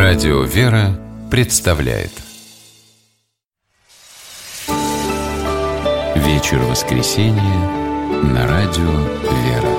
Радио «Вера» представляет вечер воскресенья на радио «Вера».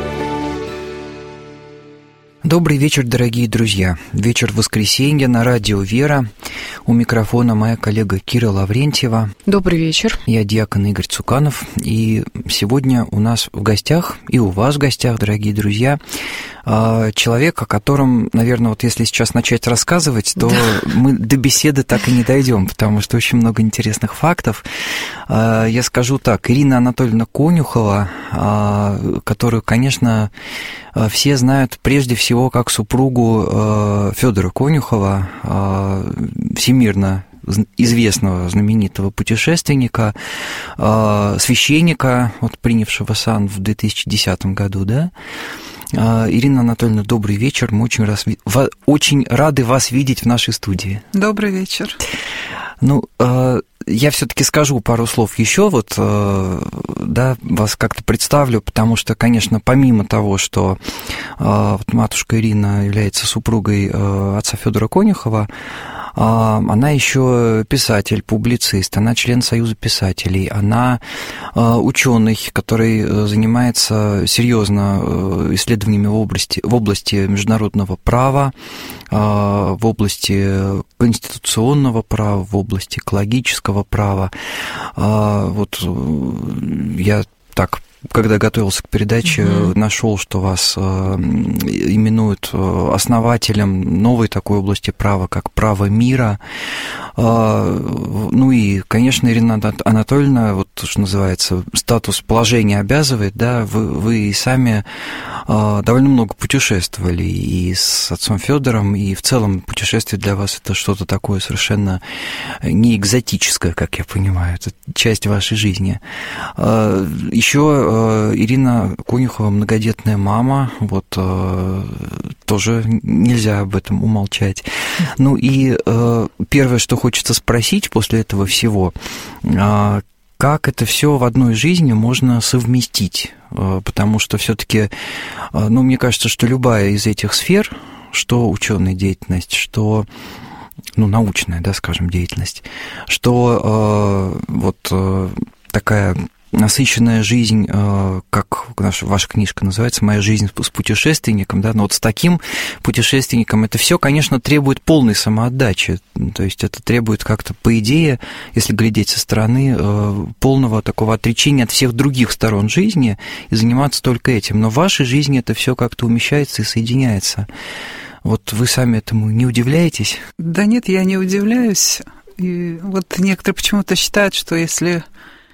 Добрый вечер, дорогие друзья. Вечер воскресенья на радио «Вера». У микрофона моя коллега Кира Лаврентьева. Добрый вечер. Я диакон Игорь Цуканов. И сегодня у нас в гостях, и у вас в гостях, дорогие друзья, человек, о котором, наверное, вот если сейчас начать рассказывать, то мы до беседы так и не дойдем, потому что очень много интересных фактов. Я скажу так, Ирина Анатольевна Конюхова, которую, конечно, все знают прежде всего как супругу Федора Конюхова, всемирно известного знаменитого путешественника, священника, вот, принявшего сан в 2010 году, да? Ирина Анатольевна, добрый вечер. Мы очень рады вас видеть в нашей студии. Добрый вечер. Ну, я все-таки скажу пару слов еще, вот, да, вас как-то представлю, потому что, конечно, помимо того, что вот матушка Ирина является супругой отца Федора Конюхова, она еще писатель, публицист, она член Союза писателей, она ученый, который занимается серьезно исследованиями в области международного права, в области конституционного права, в области экологического права. Вот я так, когда готовился к передаче, нашел, что вас именуют основателем новой такой области права, как право мира. Ну и, конечно, Ирина Анатольевна, вот что называется, статус положения обязывает, да, вы и сами довольно много путешествовали и с отцом Федором, и в целом путешествие для вас это что-то такое совершенно не экзотическое, как я понимаю, это часть вашей жизни. Еще Ирина Конюхова многодетная мама, вот тоже нельзя об этом умолчать. Ну и первое, что хочется спросить после этого всего, как это все в одной жизни можно совместить? Потому что все-таки, ну, мне кажется, что любая из этих сфер, что ученая деятельность, что, ну, научная, да, скажем, деятельность, что вот такая насыщенная жизнь, как ваша книжка называется, «Моя жизнь с путешественником», да, но вот с таким путешественником это все, конечно, требует полной самоотдачи, то есть это требует как-то, по идее, если глядеть со стороны, полного такого отречения от всех других сторон жизни и заниматься только этим, но в вашей жизни это все как-то умещается и соединяется. Вот вы сами этому не удивляетесь? Да нет, я не удивляюсь, и вот некоторые почему-то считают, что если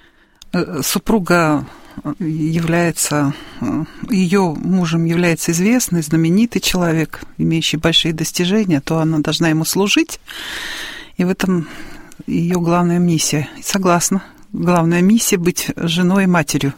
супруга является, ее мужем является известный, знаменитый человек, имеющий большие достижения, то она должна ему служить, и в этом ее главная миссия. Согласна, главная миссия – быть женой и матерью.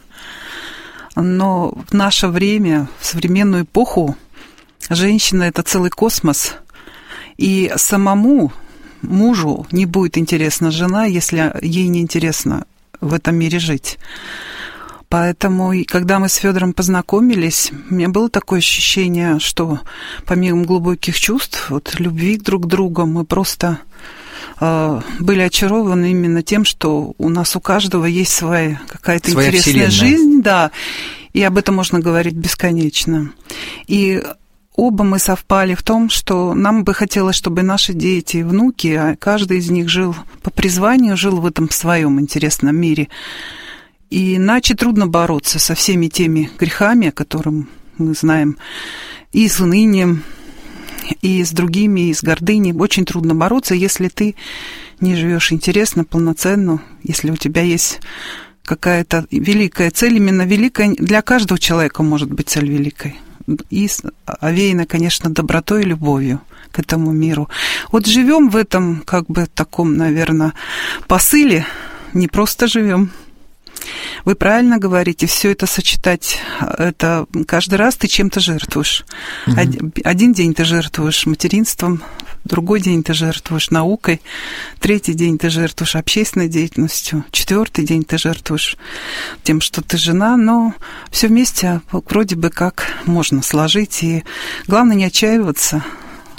Но в наше время, в современную эпоху, женщина – это целый космос, и самому мужу не будет интересна жена, если ей не интересно в этом мире жить. Поэтому, когда мы с Федором познакомились, у меня было такое ощущение, что помимо глубоких чувств, вот, любви друг к другу, мы просто были очарованы именно тем, что у нас у каждого есть своя какая-то интересная жизнь, да, и об этом можно говорить бесконечно. И оба мы совпали в том, что нам бы хотелось, чтобы наши дети и внуки, а каждый из них жил по призванию, жил в этом своем интересном мире. И иначе трудно бороться со всеми теми грехами, о которых мы знаем, и с унынием, и с другими, и с гордыней. Очень трудно бороться, если ты не живешь интересно, полноценно, если у тебя есть какая-то великая цель, именно великая, для каждого человека может быть цель великой. И овеяна, конечно, добротой и любовью к этому миру. Вот живем в этом, как бы, таком, наверное, посыле, не просто живем. Вы правильно говорите, все это сочетать, это каждый раз ты чем-то жертвуешь. Один день ты жертвуешь материнством, другой день ты жертвуешь наукой, третий день ты жертвуешь общественной деятельностью, четвертый день ты жертвуешь тем, что ты жена, но все вместе вроде бы как можно сложить. И главное не отчаиваться,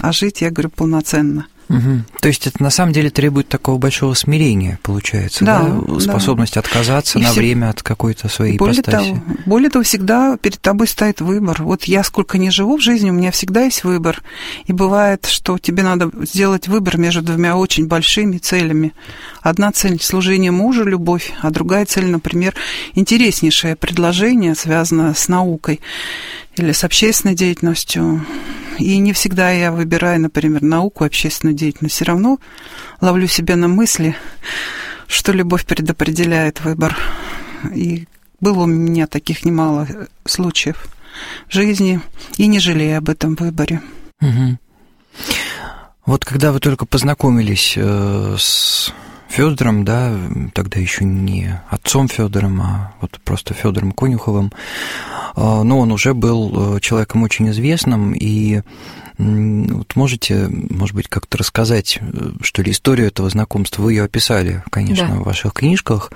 а жить, я говорю, полноценно. Угу. То есть это на самом деле требует такого большого смирения, получается, да? Способность отказаться на время от какой-то своей ипостаси. Более того, всегда перед тобой стоит выбор. Вот я сколько ни живу в жизни, у меня всегда есть выбор. И бывает, что тебе надо сделать выбор между двумя очень большими целями. Одна цель – служение мужу, любовь, а другая цель, например, интереснейшее предложение, связанное с наукой или с общественной деятельностью. И не всегда я выбираю, например, науку, общественную деятельность. Все равно ловлю себя на мысли, что любовь предопределяет выбор. И было у меня таких немало случаев в жизни, и не жалею об этом выборе. Угу. Вот когда вы только познакомились с Фёдором, да, тогда еще не отцом Фёдором, а вот просто Фёдором Конюховым, но он уже был человеком очень известным, и вот можете, может быть, как-то рассказать, что ли, историю этого знакомства? Вы ее описали, конечно, да, в ваших книжках,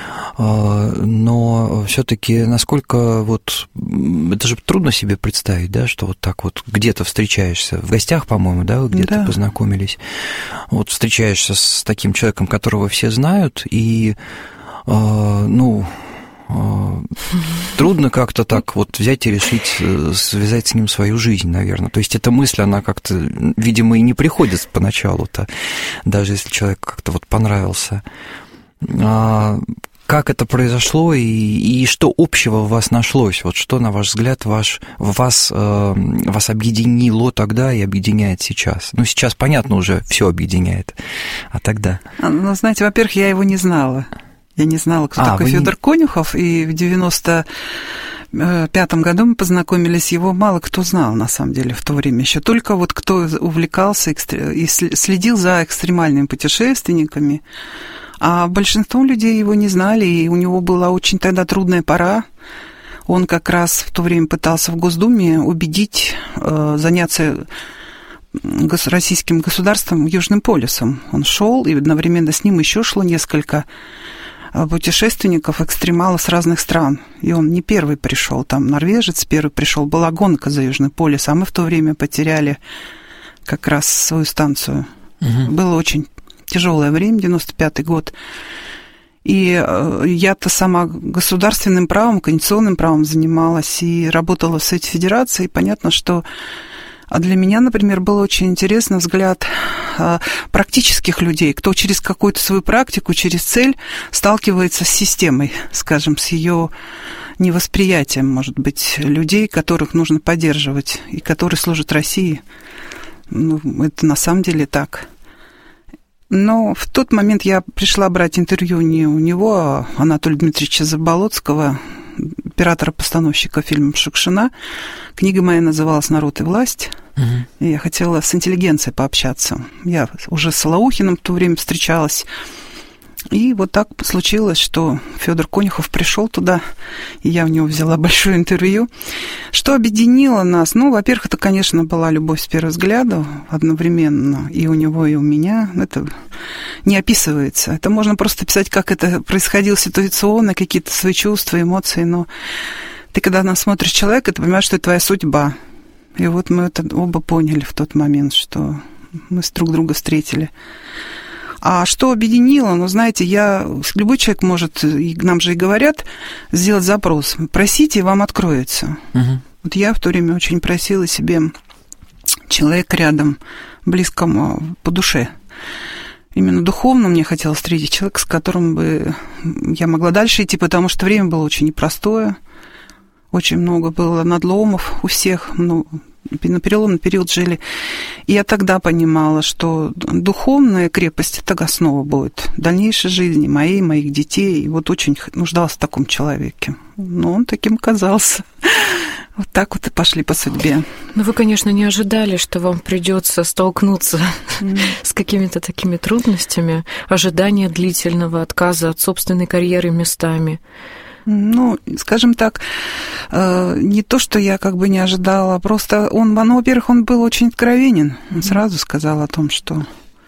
но все-таки насколько вот это же трудно себе представить, да, что вот так вот где-то встречаешься в гостях, по-моему, да, вы где-то познакомились, вот встречаешься с таким человеком, которого все знают, и трудно как-то так вот взять и решить связать с ним свою жизнь, наверное. То есть эта мысль, она как-то, видимо, и не приходит поначалу-то, даже если человек как-то вот понравился. Как это произошло и что общего в вас нашлось? Вот что, на ваш взгляд, вас объединило тогда и объединяет сейчас? Ну, сейчас, понятно, уже все объединяет, а тогда? Ну, знаете, во-первых, я его не знала. Я не знала, кто такой Фёдор Конюхов, и в 95-м году мы познакомились, его мало кто знал, на самом деле, в то время еще. Только вот кто увлекался и следил за экстремальными путешественниками, а большинство людей его не знали, и у него была очень тогда трудная пора. Он как раз в то время пытался в Госдуме убедить заняться российским государством Южным полюсом. Он шел, и одновременно с ним еще шло несколько путешественников, экстремалов с разных стран. И он не первый пришел, там норвежец первый пришел, была гонка за Южный полюс, а мы в то время потеряли как раз свою станцию. Угу. Было очень тяжелое время, 95-й год. И я-то сама государственным правом, конституционным правом занималась и работала в Совете Федерации, и понятно, что для меня, например, был очень интересный взгляд практических людей, кто через какую-то свою практику, через цель сталкивается с системой, скажем, с ее невосприятием, может быть, людей, которых нужно поддерживать и которые служат России. Ну, это на самом деле так. Но в тот момент я пришла брать интервью не у него, а Анатолия Дмитриевича Заболоцкого, оператора-постановщика фильма «Шукшина». Книга моя называлась «Народ и власть». И я хотела с интеллигенцией пообщаться. Я уже с Солоухиным в то время встречалась. И вот так случилось, что Фёдор Конюхов пришел туда, и я у него взяла большое интервью. Что объединило нас? Ну, во-первых, это, конечно, была любовь с первого взгляда одновременно, и у него, и у меня. Это не описывается. Это можно просто писать, как это происходило ситуационно, какие-то свои чувства, эмоции, но ты, когда смотришь человека, ты понимаешь, что это твоя судьба. И вот мы это оба поняли в тот момент, что мы друг друга встретили. А что объединило? Ну, знаете, любой человек может, и нам же и говорят, сделать запрос. Просите, и вам откроется. Угу. Вот я в то время очень просила себе человека рядом, близкому по душе. Именно духовно мне хотелось встретить человека, с которым бы я могла дальше идти, потому что время было очень непростое. Очень много было надломов у всех, ну, на переломный период жили. И я тогда понимала, что духовная крепость – это основа будет дальнейшей жизни моих детей. И вот очень нуждалась в таком человеке. Но он таким оказался. Вот так вот и пошли по судьбе. Ну, вы, конечно, не ожидали, что вам придется столкнуться с какими-то такими трудностями, ожидания длительного отказа от собственной карьеры местами. Ну, скажем так, не то, что я как бы не ожидала, просто во-первых, он был очень откровенен. Он сразу сказал о том, что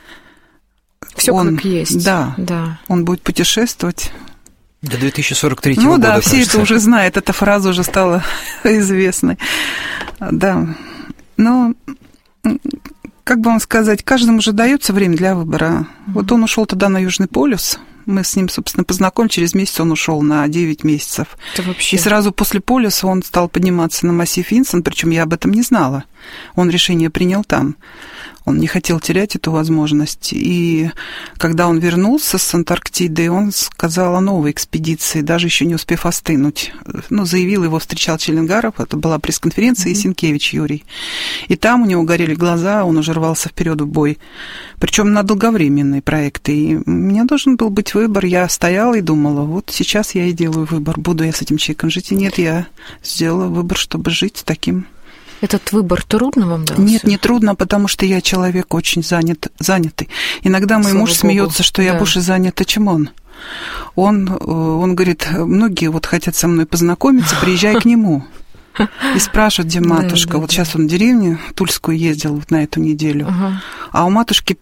все как есть. Да, он будет путешествовать. До 2043 года. Ну да, все это уже знают, эта фраза уже стала известной. Да, но Как бы вам сказать, каждому же дается время для выбора. Вот он ушел тогда на Южный полюс. Мы с ним, собственно, познакомились. Через месяц он ушел на 9 месяцев. И сразу после полюса он стал подниматься на массив Винсон, причем я об этом не знала. Он решение принял там. Он не хотел терять эту возможность. И когда он вернулся с Антарктиды, он сказал о новой экспедиции, даже еще не успев остынуть. Ну, заявил, его встречал Челленгаров, это была пресс-конференция, и Сенкевич Юрий. И там у него горели глаза, он уже рвался вперед в бой. Причем на долговременные проекты. И у меня должен был быть выбор. Я стояла и думала, вот сейчас я и делаю выбор, буду я с этим человеком жить. И нет, я сделала выбор, чтобы жить таким. Этот выбор трудно вам дался? Нет, не трудно, потому что я человек очень занятый. Иногда мой муж смеется, что я больше занята, чем он. Он говорит, многие вот хотят со мной познакомиться, приезжай к нему. И спрашивают, где матушка. Вот сейчас он в деревню Тульскую ездил вот на эту неделю. А у матушки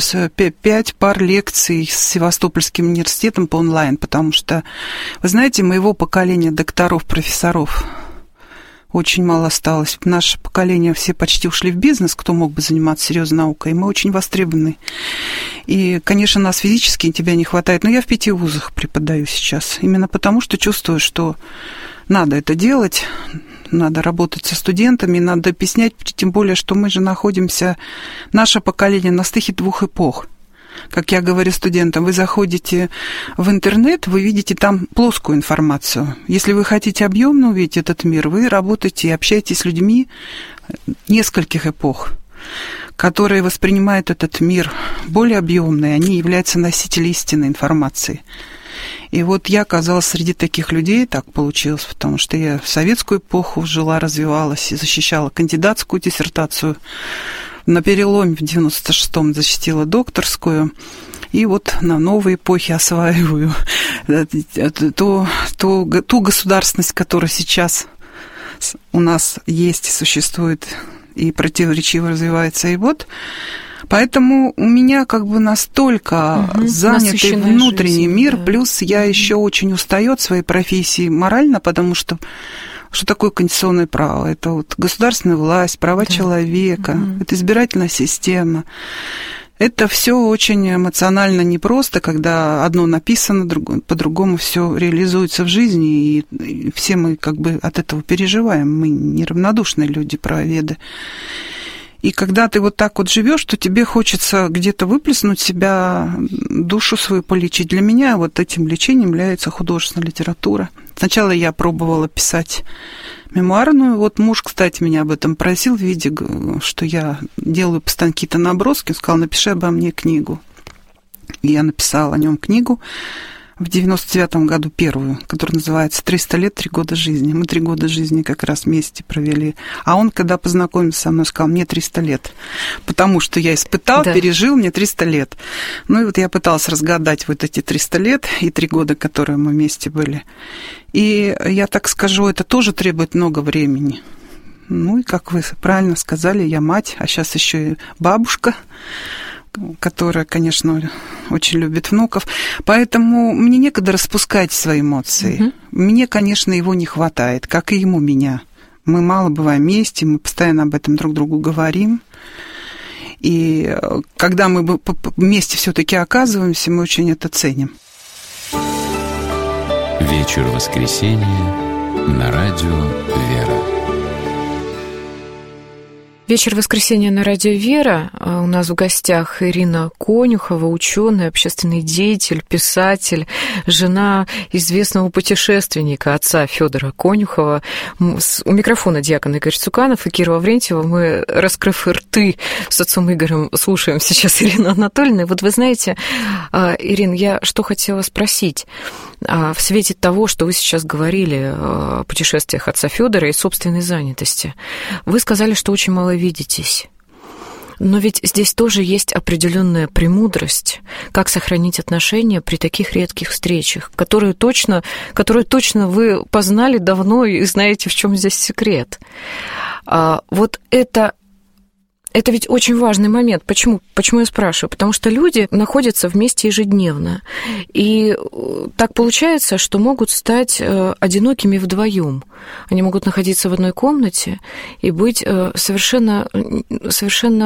5 пар лекций с Севастопольским университетом по онлайн, потому что, вы знаете, моего поколения докторов, профессоров очень мало осталось. Наше поколение все почти ушли в бизнес, кто мог бы заниматься серьезной наукой, и мы очень востребованы. И, конечно, нас физически тебя не хватает, но я в 5 вузах преподаю сейчас, именно потому, что чувствую, что надо это делать, надо работать со студентами, надо объяснять, тем более, что мы же находимся, наше поколение на стыке 2 эпох. Как я говорю студентам, вы заходите в интернет, вы видите там плоскую информацию. Если вы хотите объемно увидеть этот мир, вы работаете и общаетесь с людьми нескольких эпох, которые воспринимают этот мир более объемный, они являются носителями истинной информации. И вот я оказалась среди таких людей, так получилось, потому что я в советскую эпоху жила, развивалась и защищала кандидатскую диссертацию. На переломе в 96-м защитила докторскую, и вот на новой эпохе осваиваю ту государственность, которая сейчас у нас есть, существует и противоречиво развивается. И вот поэтому у меня как бы настолько занятый внутренний мир, плюс я еще очень устаю от своей профессии морально, потому что такое конституционное право? Это вот государственная власть, права человека, это избирательная система. Это все очень эмоционально непросто, когда одно написано, по-другому все реализуется в жизни, и все мы как бы от этого переживаем. Мы неравнодушные люди, правоведы. И когда ты вот так вот живешь, то тебе хочется где-то выплеснуть себя, душу свою полечить. Для меня вот этим лечением является художественная литература. Сначала я пробовала писать мемуарную. Вот муж, кстати, меня об этом просил, видя, что я делаю постоянно какие-то наброски. Он сказал, напиши обо мне книгу. И я написала о нем книгу в 99-м году, первую, которая называется «300 лет, 3 года жизни». Мы 3 года жизни как раз вместе провели. А он, когда познакомился со мной, сказал, мне 300 лет. Потому что я испытал, пережил, мне 300 лет. Ну и вот я пыталась разгадать вот эти 300 лет и 3 года, которые мы вместе были. И я так скажу, это тоже требует много времени. Ну и, как вы правильно сказали, я мать, а сейчас еще и бабушка, которая, конечно, очень любит внуков. Поэтому мне некогда распускать свои эмоции. Мне, конечно, его не хватает, как и ему меня. Мы мало бываем вместе, мы постоянно об этом друг другу говорим. И когда мы вместе все-таки оказываемся, мы очень это ценим. Вечер воскресенья на радио «Вера». Вечер воскресенья на радио «Вера». У нас в гостях Ирина Конюхова, ученый, общественный деятель, писатель, жена известного путешественника, отца Федора Конюхова. У микрофона диакон Игорь Цуканов и Кира Лаврентьева. Мы, раскрыв рты с отцом Игорем, слушаем сейчас Ирину Анатольевну. И вот вы знаете, Ирина, я что хотела спросить. В свете того, что вы сейчас говорили о путешествиях отца Федора и собственной занятости, вы сказали, что очень мало видитесь. Но ведь здесь тоже есть определенная премудрость, как сохранить отношения при таких редких встречах, которые точно вы познали давно и знаете, в чем здесь секрет. Вот это ведь очень важный момент. Почему я спрашиваю? Потому что люди находятся вместе ежедневно. И так получается, что могут стать одинокими вдвоем. Они могут находиться в одной комнате и быть совершенно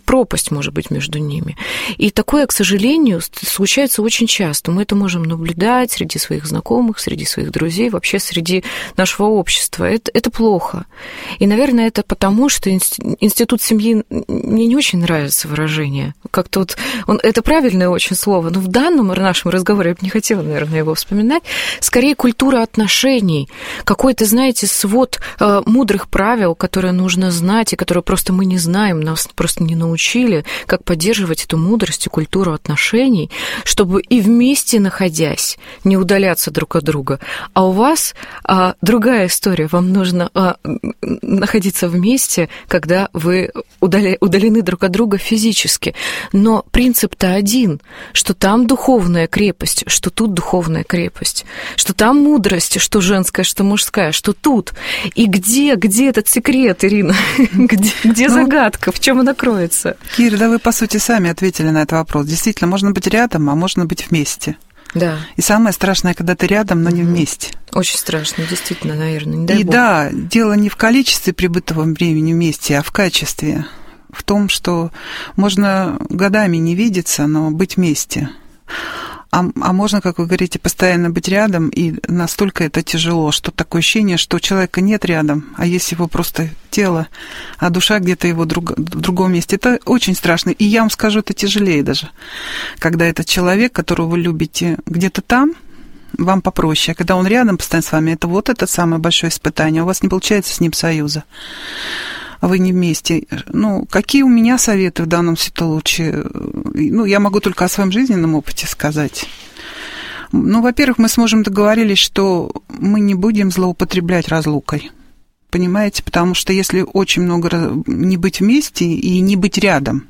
пропасть может быть между ними. И такое, к сожалению, случается очень часто. Мы это можем наблюдать среди своих знакомых, среди своих друзей, вообще среди нашего общества. Это плохо. И, наверное, это потому, что институт семьи, мне не очень нравится выражение. Как-то вот это правильное очень слово, но в данном нашем разговоре я бы не хотела, наверное, его вспоминать. Скорее, культура отношений, какой-то, знаете, свод мудрых правил, которые нужно знать и которые просто мы не знаем, нас просто не научили, как поддерживать эту мудрость и культуру отношений, чтобы и вместе находясь, не удаляться друг от друга. А у вас другая история. Вам нужно находиться вместе, когда вы удалены друг от друга физически. Но принцип-то один, что там духовная крепость, что тут духовная крепость, что там мудрость, что женская, что мужская, что тут. И где этот секрет, Ирина? Где загадка? В чем она кроется? Кира, да вы, по сути, сами ответили на этот вопрос. Действительно, можно быть рядом, а можно быть вместе. Да. И самое страшное, когда ты рядом, но не вместе. Очень страшно, действительно, наверное, не дай бог. И да, дело не в количестве пребытого времени вместе, а в качестве. В том, что можно годами не видеться, но быть вместе. А можно, как вы говорите, постоянно быть рядом, и настолько это тяжело, что такое ощущение, что человека нет рядом, а есть его просто тело, а душа где-то его в другом месте. Это очень страшно. И я вам скажу, это тяжелее даже, когда этот человек, которого вы любите, где-то там, вам попроще. А когда он рядом постоянно с вами, это вот это самое большое испытание. У вас не получается с ним союза. А вы не вместе. Ну, какие у меня советы в данном случае? Ну, я могу только о своем жизненном опыте сказать. Ну, во-первых, мы с мужем договорились, что мы не будем злоупотреблять разлукой. Понимаете? Потому что если очень много не быть вместе и не быть рядом,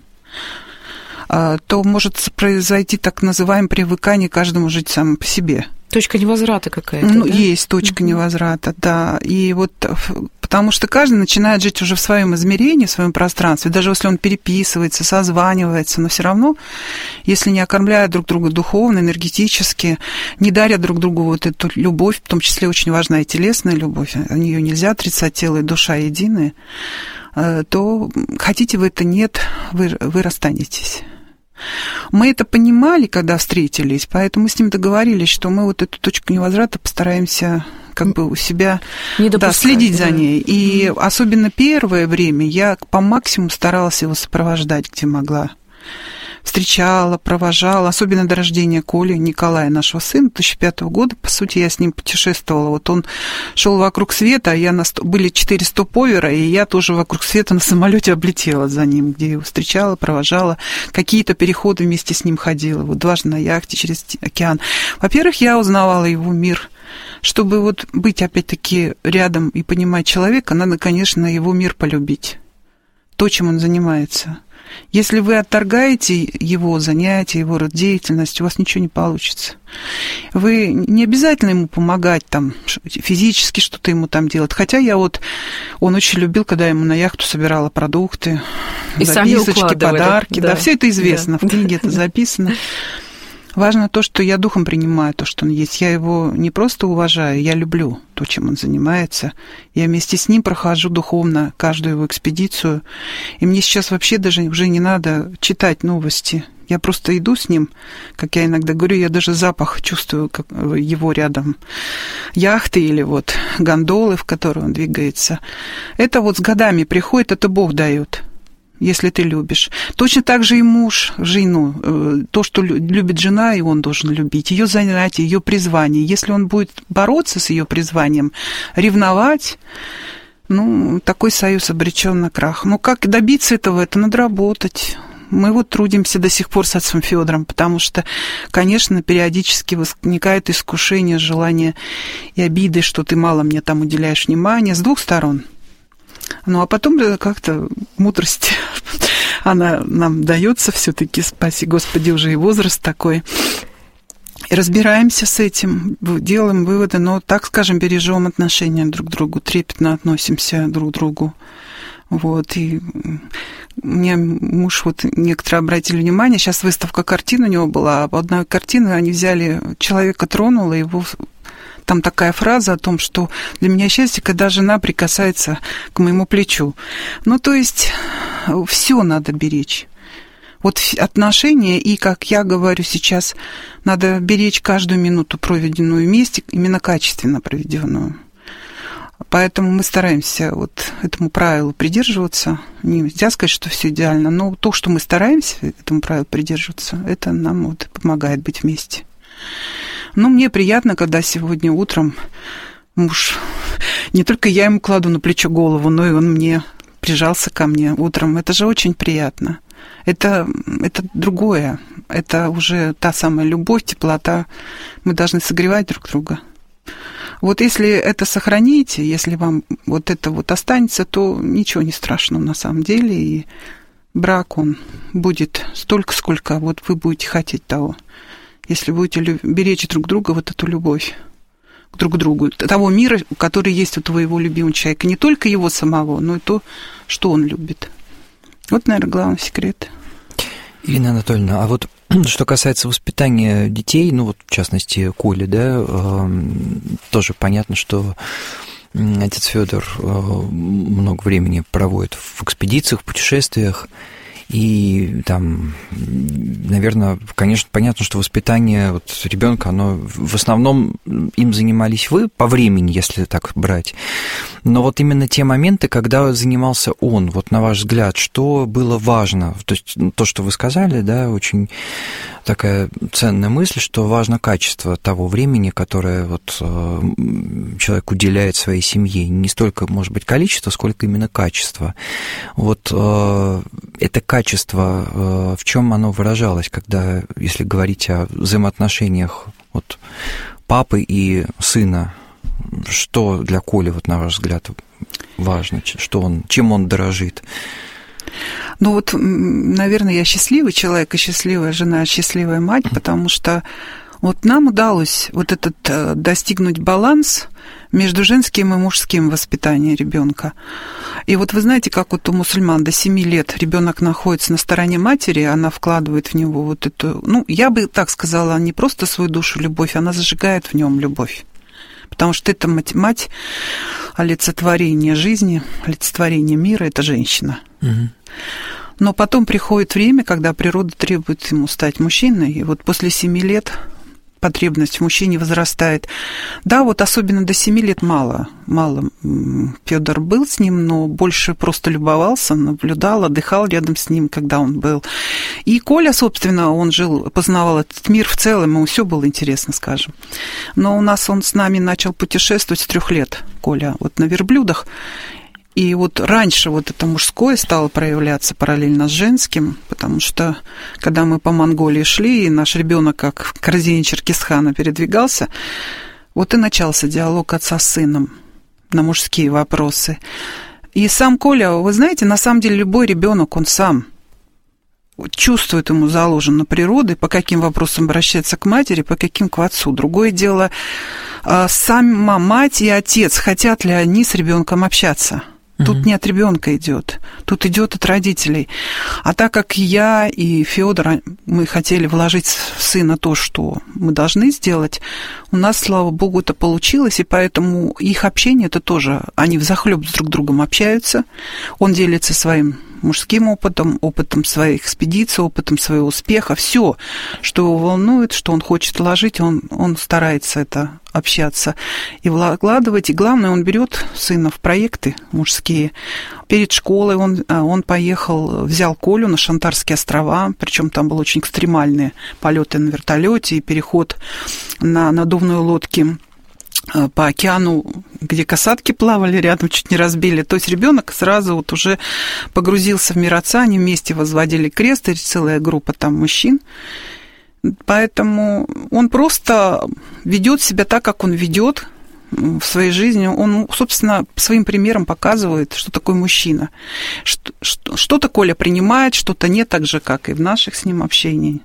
то может произойти так называемое привыкание каждому жить сам по себе. Точка невозврата какая-то, ну, да? Есть точка невозврата, да. И вот потому что каждый начинает жить уже в своем измерении, в своем пространстве, даже если он переписывается, созванивается, но все равно, если не окормляют друг друга духовно, энергетически, не дарят друг другу вот эту любовь, в том числе очень важна и телесная любовь, ее нельзя отрицать, тело и душа единые, то хотите вы это, нет, вы расстанетесь. Мы это понимали, когда встретились, поэтому мы с ним договорились, что мы вот эту точку невозврата постараемся как бы у себя следить за ней. И особенно первое время я по максимуму старалась его сопровождать, где могла. Встречала, провожала, особенно до рождения Коли, Николая, нашего сына, 2005 года. По сути, я с ним путешествовала. Вот он шел вокруг света, а были 4 стоповера, и я тоже вокруг света на самолете облетела за ним, где его встречала, провожала. Какие-то переходы вместе с ним ходила. Вот дважды на яхте через океан. Во-первых, я узнавала его мир. Чтобы вот быть, опять-таки, рядом и понимать человека, надо, конечно, его мир полюбить. То, чем он занимается. Если вы отторгаете его занятия, его род деятельности, у вас ничего не получится. Вы не обязательно ему помогать, там, физически что-то ему там делать. Хотя он очень любил, когда я ему на яхту собирала продукты, и записочки, подарки. Да, все это известно, в книге это записано. Важно то, что я духом принимаю то, что он есть. Я его не просто уважаю, я люблю то, чем он занимается. Я вместе с ним прохожу духовно каждую его экспедицию. И мне сейчас вообще даже уже не надо читать новости. Я просто иду с ним, как я иногда говорю, я даже запах чувствую, как его рядом яхты или вот гондолы, в которой он двигается. Это вот с годами приходит, это Бог дает. Если ты любишь. Точно так же и муж, жену. То, что любит жена, и он должен любить. Ее занятие, ее призвание. Если он будет бороться с ее призванием, ревновать, такой союз обречен на крах. Но как добиться этого? Это надо работать. Мы вот трудимся до сих пор с отцом Федором, потому что, конечно, периодически возникает искушение, желание и обиды, что ты мало мне там уделяешь внимания с двух сторон. А потом как-то мудрость, она нам дается все-таки, спаси Господи, уже и возраст такой. И разбираемся с этим, делаем выводы, но, так скажем, бережем отношения друг к другу, трепетно относимся друг к другу. Вот, и у меня муж, некоторые обратили внимание, сейчас выставка картин у него была, одна картина они взяли, человека тронула, его там такая фраза о том, что для меня счастье, когда жена прикасается к моему плечу. Ну, то есть все надо беречь. Вот отношения, и, как я говорю сейчас, надо беречь каждую минуту, проведенную вместе, именно качественно проведенную. Поэтому мы стараемся вот этому правилу придерживаться. Нельзя сказать, что все идеально, но то, что мы стараемся этому правилу придерживаться, это нам вот помогает быть вместе. Но мне приятно, когда сегодня утром муж, не только я ему кладу на плечо голову, но и он мне прижался ко мне утром. Это же очень приятно. Это другое. Это уже та самая любовь, теплота. Мы должны согревать друг друга. Вот если это сохраните, если вам вот это вот останется, то ничего не страшного на самом деле. И брак, он будет столько, сколько вот вы будете хотеть того. Если будете беречь друг друга, вот эту любовь друг к другу, того мира, который есть у твоего любимого человека, не только его самого, но и то, что он любит. Вот, наверное, главный секрет. Ирина Анатольевна, а вот что касается воспитания детей, ну вот в частности Коли, да, тоже понятно, что отец Федор много времени проводит в экспедициях, в путешествиях, и там, наверное, конечно, понятно, что воспитание вот ребенка, оно в основном им занимались вы по времени, если так брать. Но вот именно те моменты, когда занимался он, вот на ваш взгляд, что было важно? То есть то, что вы сказали, да, очень такая ценная мысль, что важно качество того времени, которое вот человек уделяет своей семье. Не столько, может быть, количество, сколько именно качество. Вот это качество, в чем оно выражалось, когда, если говорить о взаимоотношениях вот, папы и сына, что для Коли, вот, на ваш взгляд, важно, чем он дорожит? Ну вот, наверное, я счастливый человек, и счастливая жена, счастливая мать, потому что вот нам удалось вот этот достигнуть баланс между женским и мужским воспитанием ребенка. И вот вы знаете, как вот у мусульман до 7 лет ребенок находится на стороне матери, она вкладывает в него вот эту, ну, я бы так сказала, не просто свою душу любовь, она зажигает в нем любовь. Потому что это мать, олицетворение жизни, олицетворение мира, это женщина. Угу. Но потом приходит время, когда природа требует ему стать мужчиной, и вот после 7 лет потребность в мужчине возрастает. Да, вот особенно до 7 лет мало Федор был с ним, но больше просто любовался, наблюдал, отдыхал рядом с ним, когда он был. И Коля, собственно, он жил, познавал этот мир в целом, ему все было интересно, скажем. Но он с нами начал путешествовать с 3 лет, Коля, вот на верблюдах. И вот раньше вот это мужское стало проявляться параллельно с женским, потому что, когда мы по Монголии шли, и наш ребенок как в корзине Черкесхана передвигался, вот и начался диалог отца с сыном на мужские вопросы. И сам Коля, вы знаете, на самом деле любой ребенок, он сам чувствует, ему заложено природой, по каким вопросам обращаться к матери, по каким к отцу. Другое дело, сама мать и отец, хотят ли они с ребенком общаться. Тут не от ребенка идет, тут идет от родителей. А так как я и Федор, мы хотели вложить в сына то, что мы должны сделать, у нас, слава богу, это получилось, и поэтому их общение это тоже, они взахлёб с друг другом общаются, он делится своим мужским опытом своей экспедиции, опытом своего успеха, все, что его волнует, что он хочет вложить, он старается это общаться и вкладывать. И главное, он берет сына в проекты мужские. Перед школой он поехал, взял Колю на Шантарские острова, причем там были очень экстремальные полеты на вертолете и переход на надувной лодке по океану, где касатки плавали рядом, чуть не разбили. То есть ребенок сразу вот уже погрузился в мир отца, они вместе возводили крест, и целая группа там мужчин. Поэтому он просто ведет себя так, как он ведет в своей жизни. Он, собственно, своим примером показывает, что такое мужчина. Что-то Коля принимает, что-то нет, так же, как и в наших с ним общении.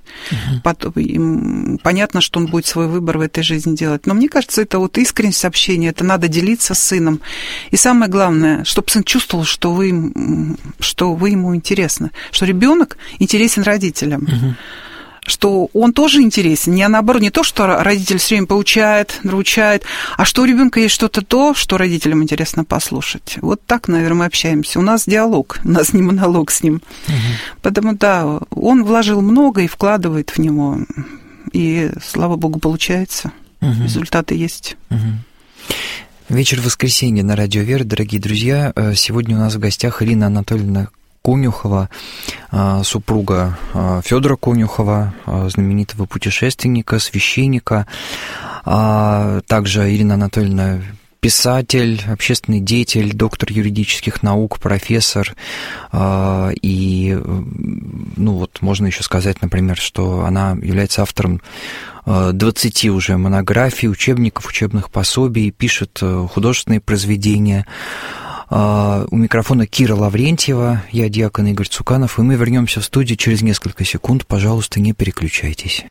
Понятно, что он будет свой выбор в этой жизни делать. Но мне кажется, это вот искренность общения, это надо делиться с сыном. И самое главное, чтобы сын чувствовал, что вы ему интересны, что ребенок интересен родителям. что он тоже интересен, не наоборот, не то, что родитель все время поучает, научает, а что у ребенка есть что-то то, что родителям интересно послушать. Вот так, наверное, мы общаемся. У нас диалог, у нас не монолог с ним. Поэтому, да, он вложил много и вкладывает в него, и, слава богу, получается. Результаты есть. Вечер воскресенья на Радио Вера, дорогие друзья. Сегодня у нас в гостях Ирина Анатольевна Конюхова, супруга Федора Конюхова, знаменитого путешественника, священника. Также Ирина Анатольевна писатель, общественный деятель, доктор юридических наук, профессор. И, ну вот, можно еще сказать, например, что она является автором 20 уже монографий, учебников, учебных пособий, пишет художественные произведения. У микрофона Кира Лаврентьева, я диакон Игорь Цуканов, и мы вернемся в студию через несколько секунд. Пожалуйста, не переключайтесь.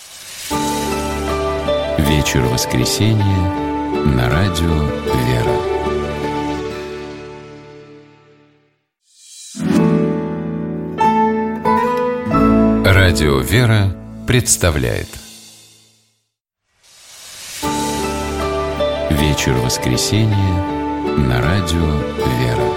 Вечер воскресенья на Радио Вера. Радио Вера представляет Вечер воскресенья на Радио Вера.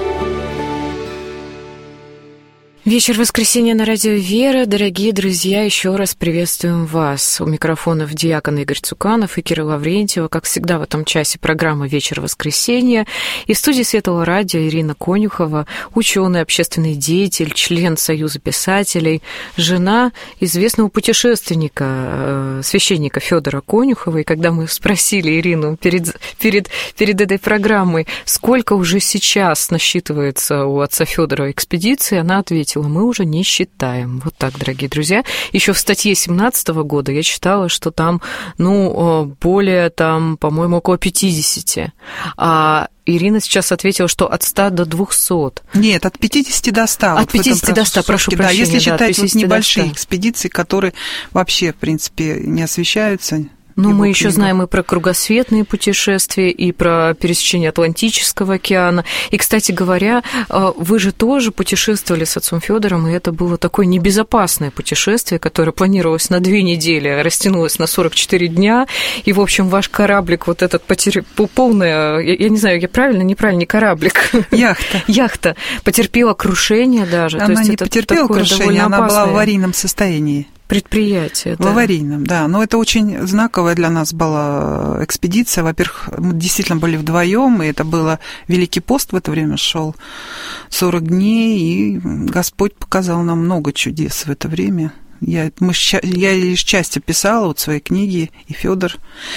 Вечер воскресенья на Радио Вера. Дорогие друзья, еще раз приветствуем вас. У микрофонов диакон Игорь Цуканов и Кира Лаврентьева. Как всегда в этом часе программа «Вечер воскресенья». И в студии Светлого радио Ирина Конюхова, ученый, общественный деятель, член Союза писателей, жена известного путешественника, священника Федора Конюхова. И когда мы спросили Ирину перед этой программой, сколько уже сейчас насчитывается у отца Федора экспедиций, она ответила: мы уже не считаем. Вот так, дорогие друзья. Еще в статье 2017 года я читала, что там, более, по-моему, около 50. А Ирина сейчас ответила, что от 100 до 200. Нет, от 50 до 100. От 50 до 100, прошу прощения. Да, если считать вот небольшие 100. экспедиции, которые вообще, в принципе, не освещаются. Ну, мы еще знаем и про кругосветные путешествия, и про пересечение Атлантического океана. И, кстати говоря, вы же тоже путешествовали с отцом Федором, и это было такое небезопасное путешествие, которое планировалось на 2 недели, растянулось на 44 дня. И, в общем, ваш кораблик вот этот полное, я не знаю, я правильно, неправильно, не кораблик. Яхта потерпела крушение даже. Она то есть не это потерпела крушение, она была в аварийном состоянии. Предприятие, да. В аварийном, да. Но это очень знаковая для нас была экспедиция. Во-первых, мы действительно были вдвоем, и это было Великий пост в это время шел, 40 дней, и Господь показал нам много чудес в это время. Я лишь часть описала вот в своей книге, и Федор.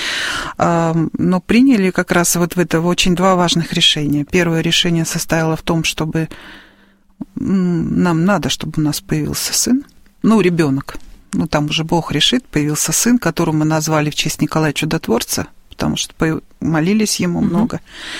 Но приняли как раз вот в это очень 2 важных решения. Первое решение состояло в том, чтобы нам надо, чтобы у нас появился сын, ребенок. Там уже Бог решит, появился сын, которого мы назвали в честь Николая Чудотворца, потому что молились ему много.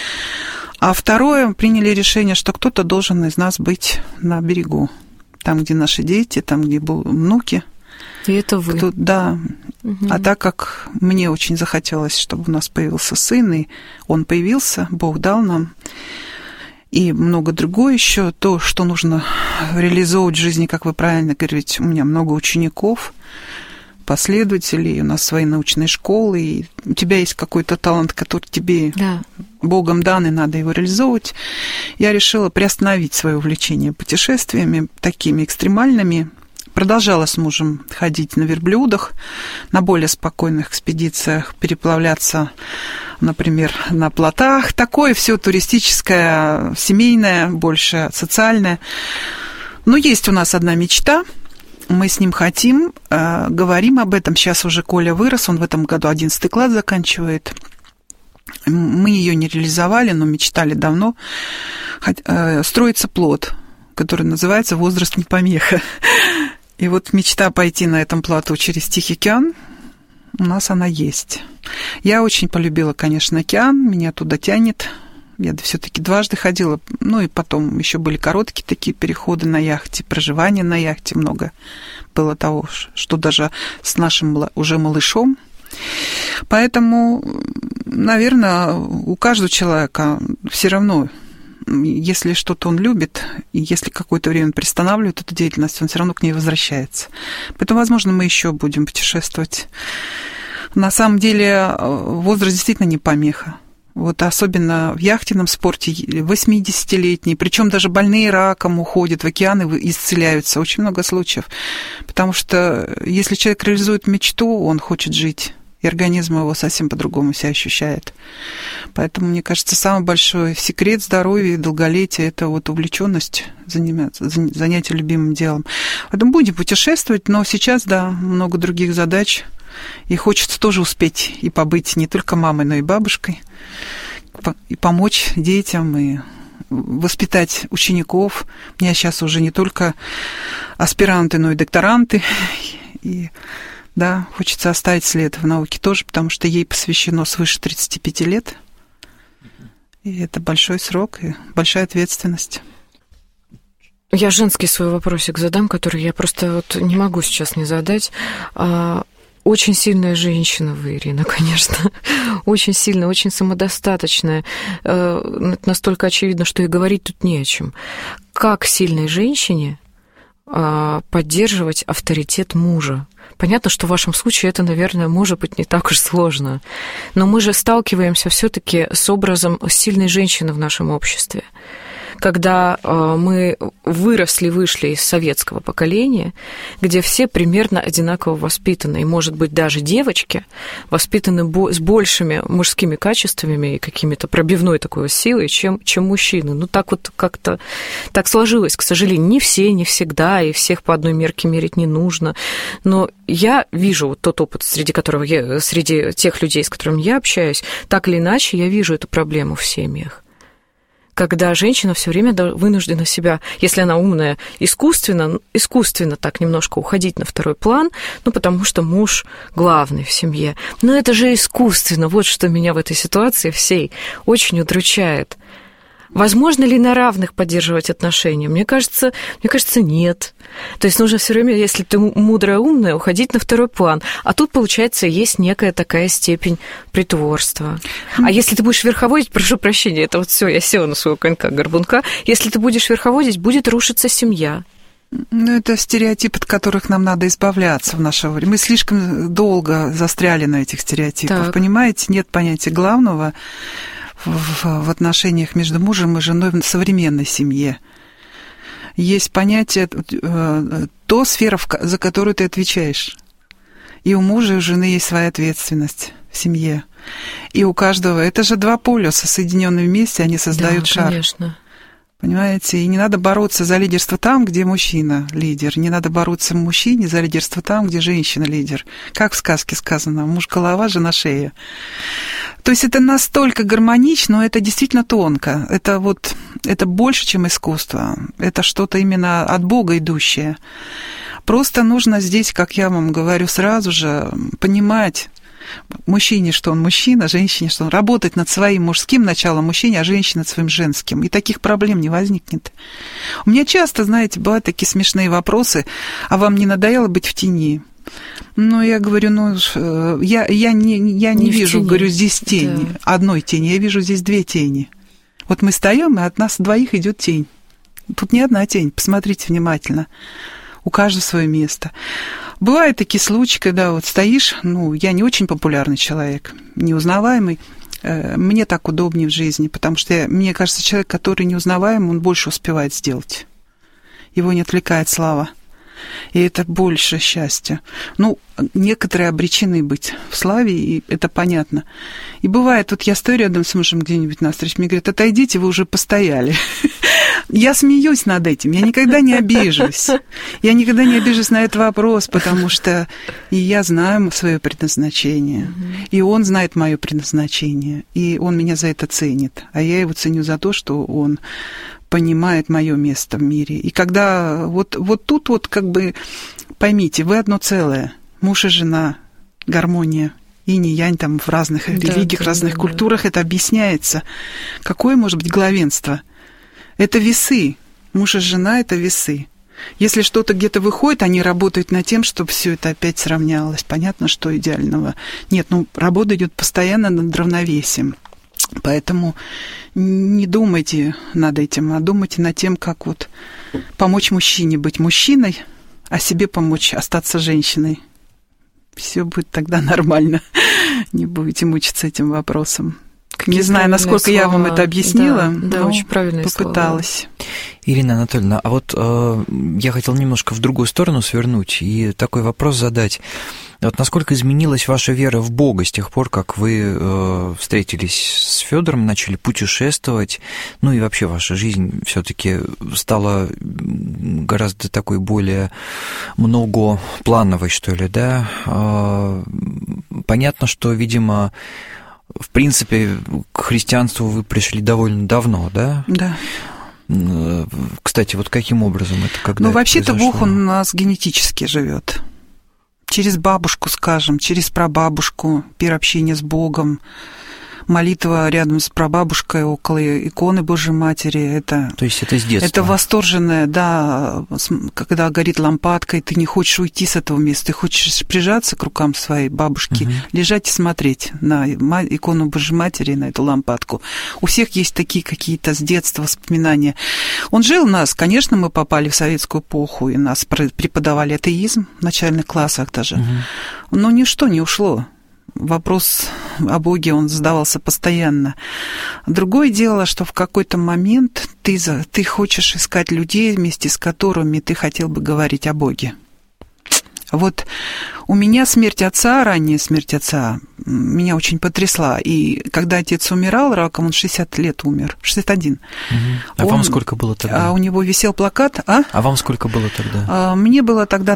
А второе, приняли решение, что кто-то должен из нас быть на берегу, там, где наши дети, там, где внуки. И это вы. Да. А так как мне очень захотелось, чтобы у нас появился сын, и он появился, Бог дал нам, и много другое еще, то, что нужно реализовывать в жизни, как вы правильно говорите, у меня много учеников, последователей, у нас свои научные школы, и у тебя есть какой-то талант, который тебе Богом дан, и надо его реализовывать. Я решила приостановить свое увлечение путешествиями такими экстремальными. Продолжала с мужем ходить на верблюдах, на более спокойных экспедициях, переплавляться, например, на плотах. Такое все туристическое, семейное, больше социальное. Но есть у нас одна мечта. Мы с ним хотим, говорим об этом. Сейчас уже Коля вырос, он в этом году 11 класс заканчивает. Мы ее не реализовали, но мечтали давно. Строится плот, который называется «Возраст не помеха». И вот мечта пойти на этом плоту через Тихий океан, у нас она есть. Я очень полюбила, конечно, океан, меня туда тянет. Я все-таки дважды ходила, и потом еще были короткие такие переходы на яхте, проживание на яхте, много было того, что даже с нашим уже малышом. Поэтому, наверное, у каждого человека все равно если что-то он любит, и если какое-то время он приостанавливает эту деятельность, он все равно к ней возвращается. Поэтому, возможно, мы еще будем путешествовать. На самом деле возраст действительно не помеха. Вот особенно в яхтенном спорте 80-летние, причем даже больные раком уходят в океаны и исцеляются. Очень много случаев. Потому что если человек реализует мечту, он хочет жить. И организм его совсем по-другому себя ощущает. Поэтому, мне кажется, самый большой секрет здоровья и долголетия – это вот увлеченность, занятие любимым делом. Поэтому будем путешествовать, но сейчас, да, много других задач. И хочется тоже успеть и побыть не только мамой, но и бабушкой, и помочь детям, и воспитать учеников. У меня сейчас уже не только аспиранты, но и докторанты. И да, хочется оставить след в науке тоже, потому что ей посвящено свыше 35 лет. И это большой срок и большая ответственность. Я женский свой вопросик задам, который я просто вот не могу сейчас не задать. Очень сильная женщина вы, Ирина, конечно. Очень сильная, очень самодостаточная. Это настолько очевидно, что и говорить тут не о чем. Как сильной женщине поддерживать авторитет мужа? Понятно, что в вашем случае это, наверное, может быть не так уж сложно. Но мы же сталкиваемся все-таки с образом сильной женщины в нашем обществе. Когда мы вышли из советского поколения, где все примерно одинаково воспитаны, и, может быть, даже девочки воспитаны с большими мужскими качествами и какими-то пробивной такой силой, чем мужчины. Ну, так вот как-то так сложилось, к сожалению. Не все, не всегда, и всех по одной мерке мерить не нужно. Но я вижу вот тот опыт, среди тех людей, с которыми я общаюсь, так или иначе, я вижу эту проблему в семьях. Когда женщина все время вынуждена себя, если она умная, искусственно так немножко уходить на второй план, ну, потому что муж главный в семье. Но это же искусственно, вот что меня в этой ситуации всей очень удручает. Возможно ли на равных поддерживать отношения? Мне кажется, нет. То есть нужно все время, если ты мудрая, умная, уходить на второй план. А тут, получается, есть некая такая степень притворства. А если ты будешь верховодить, прошу прощения, это вот все, я села на своего конька-горбунка, если ты будешь верховодить, будет рушиться семья. Ну, это стереотипы, от которых нам надо избавляться в наше время. Мы слишком долго застряли на этих стереотипах. Так. Понимаете, нет понятия главного в отношениях между мужем и женой в современной семье. Есть понятие, то сфера, за которую ты отвечаешь. И у мужа, и у жены есть своя ответственность в семье. И у каждого. Это же два полюса, соединенные вместе, они создают шар. Конечно. Понимаете? И не надо бороться за лидерство там, где мужчина лидер. Не надо бороться мужчине за лидерство там, где женщина лидер. Как в сказке сказано, муж голова, жена шея. То есть это настолько гармонично, но это действительно тонко. Это больше, чем искусство. Это что-то именно от Бога идущее. Просто нужно здесь, как я вам говорю сразу же, понимать, мужчине, что он мужчина, женщине, что он работать над своим мужским началом мужчине, а женщина над своим женским. И таких проблем не возникнет. У меня часто, знаете, бывают такие смешные вопросы, а вам не надоело быть в тени? Ну, я говорю, я не вижу, говорю, здесь тени, да. Одной тени, я вижу здесь две тени. Вот мы стоим, и от нас двоих идет тень. Тут не одна тень, посмотрите внимательно. У каждого свое место. Бывают такие случаи, когда вот стоишь, я не очень популярный человек, неузнаваемый. Мне так удобнее в жизни, потому что, мне кажется, человек, который неузнаваемый, он больше успевает сделать. Его не отвлекает слава. И это больше счастья. Некоторые обречены быть в славе, и это понятно. И бывает, вот я стою рядом с мужем где-нибудь на встрече, мне говорят, отойдите, вы уже постояли. Я смеюсь над этим, я никогда не обижусь. Я никогда не обижусь на этот вопрос, потому что и я знаю свое предназначение, и он знает мое предназначение, и он меня за это ценит. А я его ценю за то, что он понимает мое место в мире. И когда вот тут вот как бы поймите, вы одно целое, муж и жена, гармония, инь и янь там в разных религиях, разных культурах это объясняется. Какое может быть главенство? Это весы. Муж и жена – это весы. Если что-то где-то выходит, они работают над тем, чтобы все это опять сравнялось. Понятно, что идеального нет. Работа идет постоянно над равновесием. Поэтому не думайте над этим, а думайте над тем, как вот помочь мужчине быть мужчиной, а себе помочь остаться женщиной. Все будет тогда нормально. Не будете мучиться этим вопросом. Не знаю, насколько я вам это объяснила, но очень правильные попыталась. Ирина Анатольевна, а вот я хотел немножко в другую сторону свернуть и такой вопрос задать. Вот насколько изменилась ваша вера в Бога с тех пор, как вы встретились с Федором, начали путешествовать, ну и вообще ваша жизнь все-таки стала гораздо такой более многоплановой, что ли, да? Понятно, что, видимо, в принципе, к христианству вы пришли довольно давно, да? Да. Кстати, вот каким образом это, когда это вообще-то произошло? Бог, он у нас генетически живет. Через бабушку, скажем, через прабабушку, пир общения с Богом, молитва рядом с прабабушкой около иконы Божьей Матери. Это, то есть это с детства? Это восторженное, да, когда горит лампадка, и ты не хочешь уйти с этого места, ты хочешь прижаться к рукам своей бабушки, лежать и смотреть на икону Божьей Матери, на эту лампадку. У всех есть такие какие-то с детства воспоминания. Он жил у нас, конечно, мы попали в советскую эпоху, и нас преподавали атеизм в начальных классах даже, но ничто не ушло. Вопрос о Боге, он задавался постоянно. Другое дело, что в какой-то момент ты хочешь искать людей, вместе с которыми ты хотел бы говорить о Боге. Вот у меня ранняя смерть отца, меня очень потрясла. И когда отец умирал раком, он 60 лет умер, 61. А вам сколько было тогда? А у него висел плакат. А вам сколько было тогда? Мне было тогда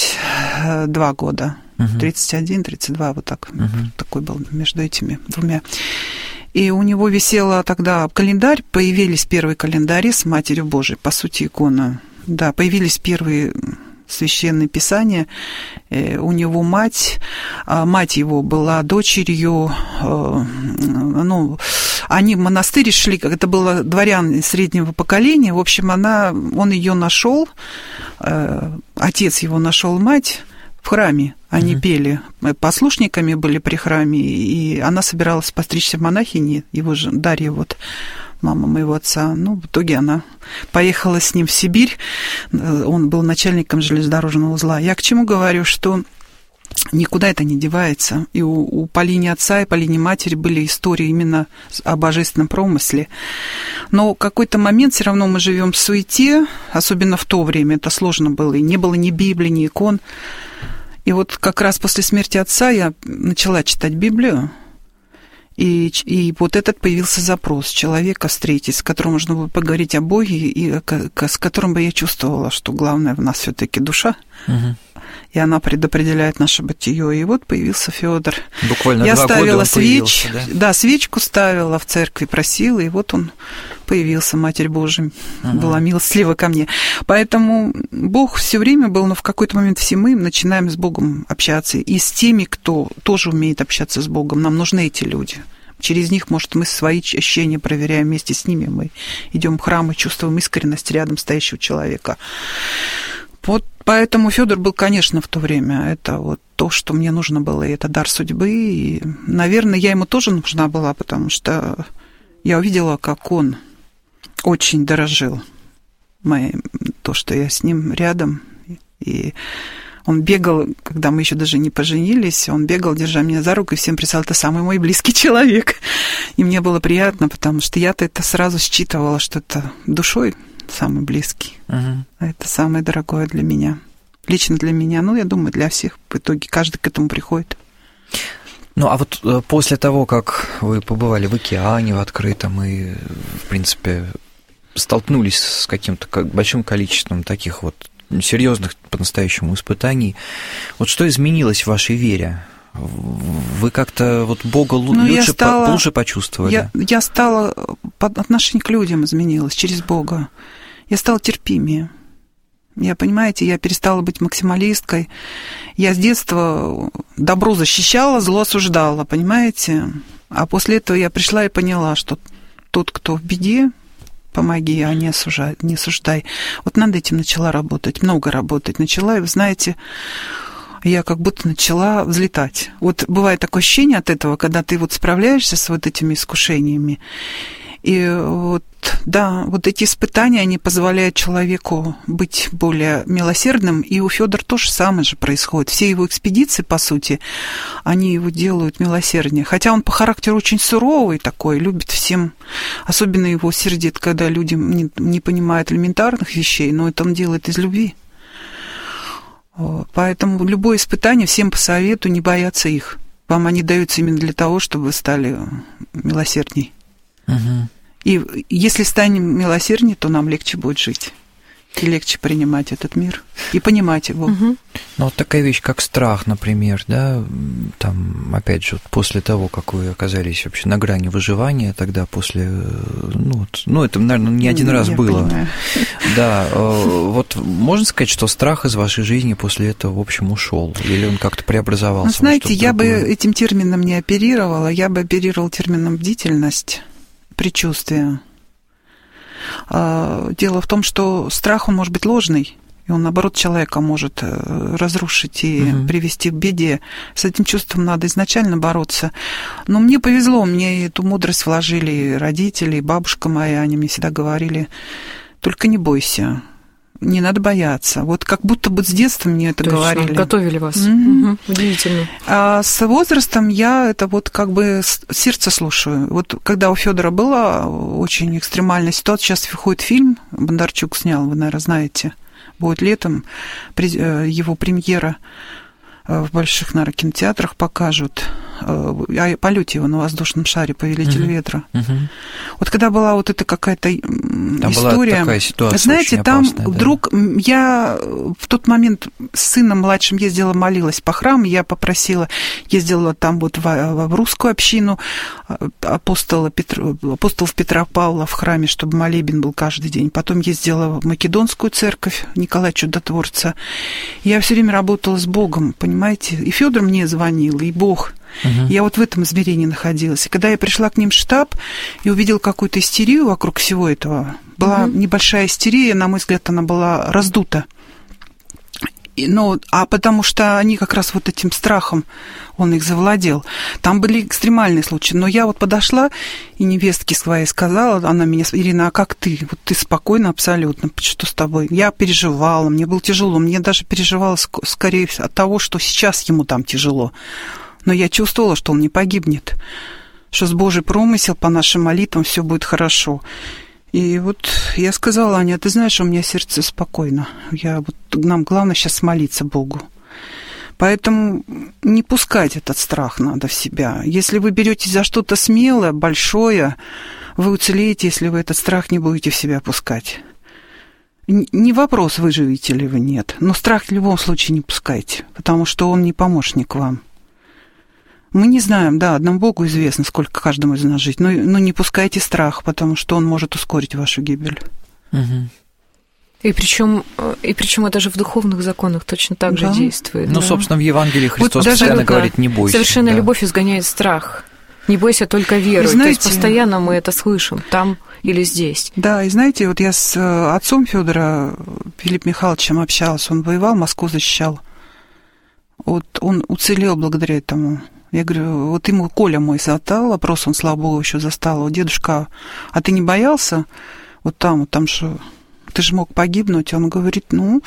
32 года. 31, 32, вот так. Такой был между этими двумя. И у него висела тогда календарь, появились первые календари с Матерью Божией, по сути, икона. Да, появились первые священные писания. У него мать его была дочерью, они в монастырь шли, это было дворян среднего поколения, в общем, он ее нашел, отец его нашел мать в храме, они пели, послушниками были при храме, и она собиралась постричься в монахини, его же Дарья, мама моего отца. В итоге она поехала с ним в Сибирь, он был начальником железнодорожного узла. Я к чему говорю, что никуда это не девается. И у Полини отца и Полини матери были истории именно о божественном промысле. Но в какой-то момент все равно мы живем в суете, особенно в то время, это сложно было, и не было ни Библии, ни икон. И вот как раз после смерти отца я начала читать Библию, и вот этот появился запрос человека встретить, с которым можно было поговорить о Боге, и с которым бы я чувствовала, что главное в нас все-таки душа, и она предопределяет наше бытие. И вот появился Федор. Буквально я 2 ставила года он появился, да? Да, свечку ставила в церкви, просила, и вот он появился, Матерь Божия была милостлива ко мне. Поэтому Бог все время был, но в какой-то момент все мы начинаем с Богом общаться. И с теми, кто тоже умеет общаться с Богом, нам нужны эти люди. Через них, может, мы свои ощущения проверяем вместе с ними. Мы идем в храм и чувствуем искренность рядом стоящего человека. Вот поэтому Федор был, конечно, в то время. Это вот то, что мне нужно было, и это дар судьбы. И, наверное, я ему тоже нужна была, потому что я увидела, как он очень дорожил то, что я с ним рядом. И он бегал, когда мы еще даже не поженились, он бегал, держа меня за руку, и всем писал: это самый мой близкий человек. И мне было приятно, потому что я-то это сразу считывала, что это душой самый близкий. А это самое дорогое для меня. Лично для меня, я думаю, для всех. В итоге каждый к этому приходит. А вот после того, как вы побывали в океане, в открытом, и, в принципе, столкнулись с каким-то большим количеством таких серьезных по-настоящему испытаний, что изменилось в вашей вере? Вы как-то Бога лучше почувствовали? Я стала, отношение к людям изменилось через Бога. Я стала терпимее. Я перестала быть максималисткой. Я с детства добро защищала, зло осуждала, понимаете? А после этого я пришла и поняла, что тот, кто в беде, помоги, а не осуждай. Над этим начала работать, много работать начала. И вы знаете, я как будто начала взлетать. Вот бывает такое ощущение от этого, когда ты вот справляешься с вот этими искушениями. И вот, да, вот эти испытания, они позволяют человеку быть более милосердным, и у Фёдора то же самое же происходит. Все его экспедиции, по сути, они его делают милосерднее. Хотя он по характеру очень суровый такой, любит всем, особенно его сердит, когда люди не понимают элементарных вещей, но это он делает из любви. Поэтому любое испытание всем посоветую не бояться их. Вам они даются именно для того, чтобы вы стали милосердней. Угу. И если станем милосерднее, то нам легче будет жить. И легче принимать этот мир и понимать его. Угу. Ну, вот такая вещь, как страх, например, да, там, опять же, после того, как вы оказались вообще на грани выживания, тогда после, ну это, наверное, не один раз было. Понимаю. Да, вот можно сказать, что страх из вашей жизни после этого, в общем, ушел, или он как-то преобразовался? Ну, знаете, я бы этим термином не оперировала, я бы оперировала термином бдительность, предчувствие. Дело в том, что страх, он может быть ложный, и он, наоборот, человека может разрушить и привести к беде. С этим чувством надо изначально бороться. Но мне повезло, мне эту мудрость вложили родители, бабушка моя, они мне всегда говорили, только не бойся. Не надо бояться. Вот как будто бы с детства мне это говорили. Готовили вас. Угу. Удивительно. А с возрастом я это вот как бы сердце слушаю. Вот когда у Фёдора была очень экстремальная ситуация, сейчас выходит фильм, Бондарчук снял, вы, наверное, знаете, будет летом, его премьера в больших, наверное, кинотеатрах покажут. О полете его на воздушном шаре «Повелитель ветра». Вот когда была вот эта какая-то там история, была такая ситуация, знаете, там опасная, вдруг я в тот момент с сыном младшим ездила, молилась по храму, я попросила, ездила там вот в русскую общину апостолов Петра Павла в храме, чтобы молебен был каждый день. Потом ездила в Македонскую церковь Николая Чудотворца. Я все время работала с Богом, понимаете? И Фёдор мне звонил, и Бог. Я вот в этом измерении находилась. И когда я пришла к ним в штаб и увидела какую-то истерию вокруг всего этого, была небольшая истерия, на мой взгляд, она была раздута. А потому что они как раз вот этим страхом, он их завладел. Там были экстремальные случаи. Но я вот подошла и невестке своей сказала, она меня, Ирина, а как ты? Вот ты спокойна абсолютно, что с тобой? Я переживала, мне было тяжело, мне даже переживала скорее от того, что сейчас ему там тяжело. Но я чувствовала, что он не погибнет, что с Божий промысел по нашим молитвам все будет хорошо. И вот я сказала, Аня, ты знаешь, у меня сердце спокойно. Нам главное сейчас молиться Богу. Поэтому не пускать этот страх надо в себя. Если вы беретесь за что-то смелое, большое, вы уцелеете, если вы этот страх не будете в себя пускать. Не вопрос, выживете ли вы, нет. Но страх в любом случае не пускайте, потому что он не помощник вам. Мы не знаем, да, одному Богу известно, сколько каждому из нас жить, но не пускайте страх, потому что он может ускорить вашу гибель. Угу. И причем это же в духовных законах точно так же действует. Ну, собственно, в Евангелии Христос постоянно говорит, не бойся. Совершенная любовь изгоняет страх. Не бойся, только веруй. Знаете, то есть постоянно мы это слышим, там или здесь. Да, и знаете, вот я с отцом Фёдора, Филиппом Михайловичем, общалась, он воевал, Москву защищал. Вот он уцелел благодаря этому. Я говорю, вот ему Коля мой задал вопрос, он, слава Богу, еще застал. Дедушка, а ты не боялся? Вот там что, ты же мог погибнуть? Он говорит,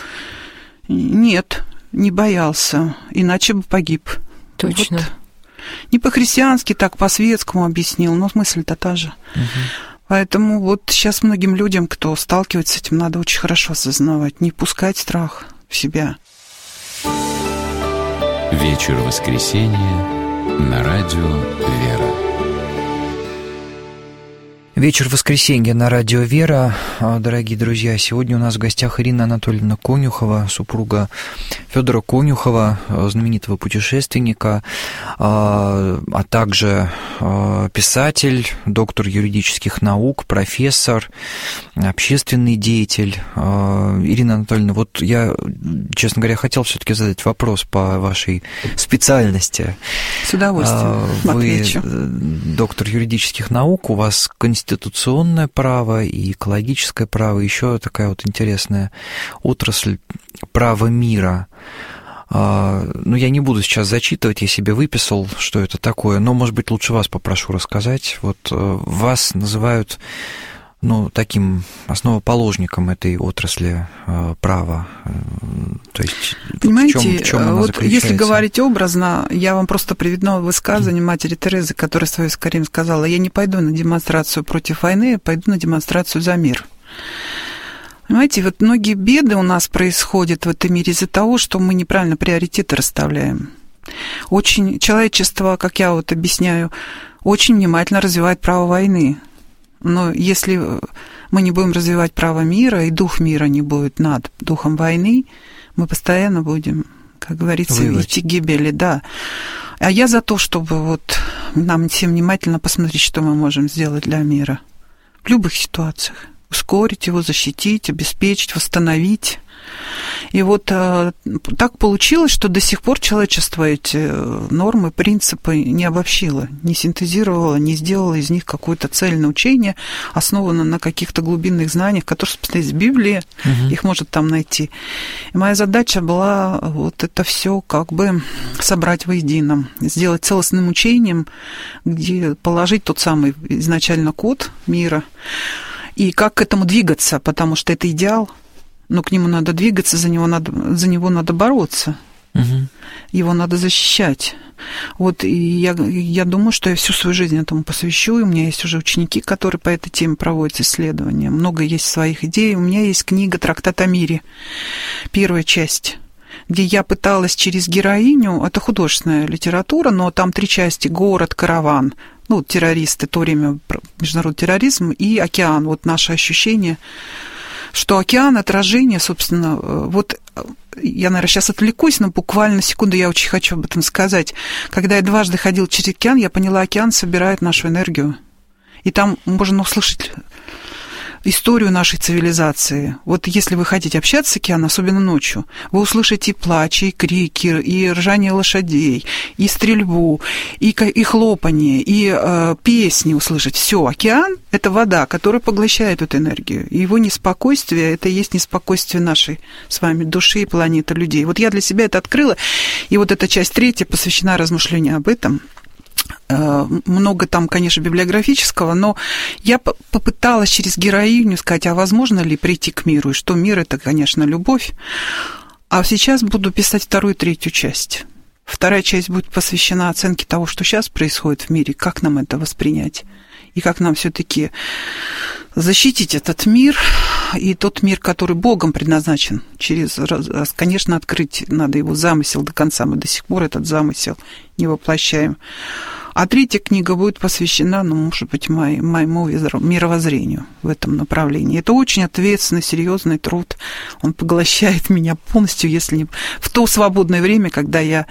нет, не боялся, иначе бы погиб. Точно. Вот. Не по-христиански, так по-светскому объяснил, но мысль-то та же. Поэтому вот сейчас многим людям, кто сталкивается с этим, надо очень хорошо осознавать, не пускать страх в себя. Вечер воскресенья на радио «Вера». Вечер воскресенья на радио «Вера». Дорогие друзья, сегодня у нас в гостях Ирина Анатольевна Конюхова, супруга Фёдора Конюхова, знаменитого путешественника, а также писатель, доктор юридических наук, профессор, общественный деятель. Ирина Анатольевна, вот я, честно говоря, хотел все-таки задать вопрос по вашей специальности. С удовольствием отвечу. Вы доктор юридических наук, у вас конституционное право и экологическое право, еще такая вот интересная отрасль права мира. Ну, я не буду сейчас зачитывать, я себе выписал, что это такое, но, может быть, лучше вас попрошу рассказать. Вот вас называют, ну, таким основоположником этой отрасли права. То есть, понимаете, в чем она вот заключается? если говорить образно, я вам просто приведу высказывание матери Терезы, которая в Союз Карим сказала: я не пойду на демонстрацию против войны, я пойду на демонстрацию за мир. Понимаете, вот многие беды у нас происходят в этом мире из-за того, что мы неправильно приоритеты расставляем. Очень человечество, как я вот объясняю, очень внимательно развивает право войны. Но если мы не будем развивать право мира, и дух мира не будет над духом войны, мы постоянно будем, как говорится, идти к гибели, да. А я за то, чтобы вот нам всем внимательно посмотреть, что мы можем сделать для мира в любых ситуациях. Ускорить его, защитить, обеспечить, восстановить. И вот так получилось, что до сих пор человечество эти нормы, принципы не обобщило, не синтезировало, не сделало из них какое-то цельное учение, основанное на каких-то глубинных знаниях, которые, собственно, из Библии, их может там найти. И моя задача была вот это все как бы собрать воедино, сделать целостным учением, где положить тот самый изначально код мира, и как к этому двигаться, потому что это идеал, но к нему надо двигаться, за него надо бороться, его надо защищать. Вот, и я думаю, что я всю свою жизнь этому посвящу, и у меня есть уже ученики, которые по этой теме проводят исследования, много есть своих идей. У меня есть книга «Трактат о мире», первая часть, где я пыталась через героиню, это художественная литература, но там 3 части: город, караван, ну, террористы, то время международный терроризм, и океан. Вот наше ощущение, что океан — отражение, собственно, вот я, наверное, сейчас отвлекусь, но буквально секунду я очень хочу об этом сказать. Когда я дважды ходила через океан, я поняла, океан собирает нашу энергию. И там можно услышать историю нашей цивилизации. Вот если вы хотите общаться с океаном, особенно ночью, вы услышите и плач, и крики, и ржание лошадей, и стрельбу, и хлопанье, и песни услышать. Все, океан — это вода, которая поглощает эту энергию. И его неспокойствие — это и есть неспокойствие нашей с вами души и планеты людей. Вот я для себя это открыла, и вот эта часть 3 посвящена размышлению об этом. Много там, конечно, библиографического, но я попыталась через героиню сказать, а возможно ли прийти к миру, и что мир — это, конечно, любовь. А сейчас буду писать 2-ю и 3-ю часть. 2-я часть будет посвящена оценке того, что сейчас происходит в мире, как нам это воспринять, и как нам все-таки защитить этот мир, и тот мир, который Богом предназначен, конечно, открыть надо его замысел до конца. Мы до сих пор этот замысел не воплощаем. А 3-я книга будет посвящена, ну, может быть, моему мировоззрению в этом направлении. Это очень ответственный, серьезный труд. Он поглощает меня полностью, если не в то свободное время, когда я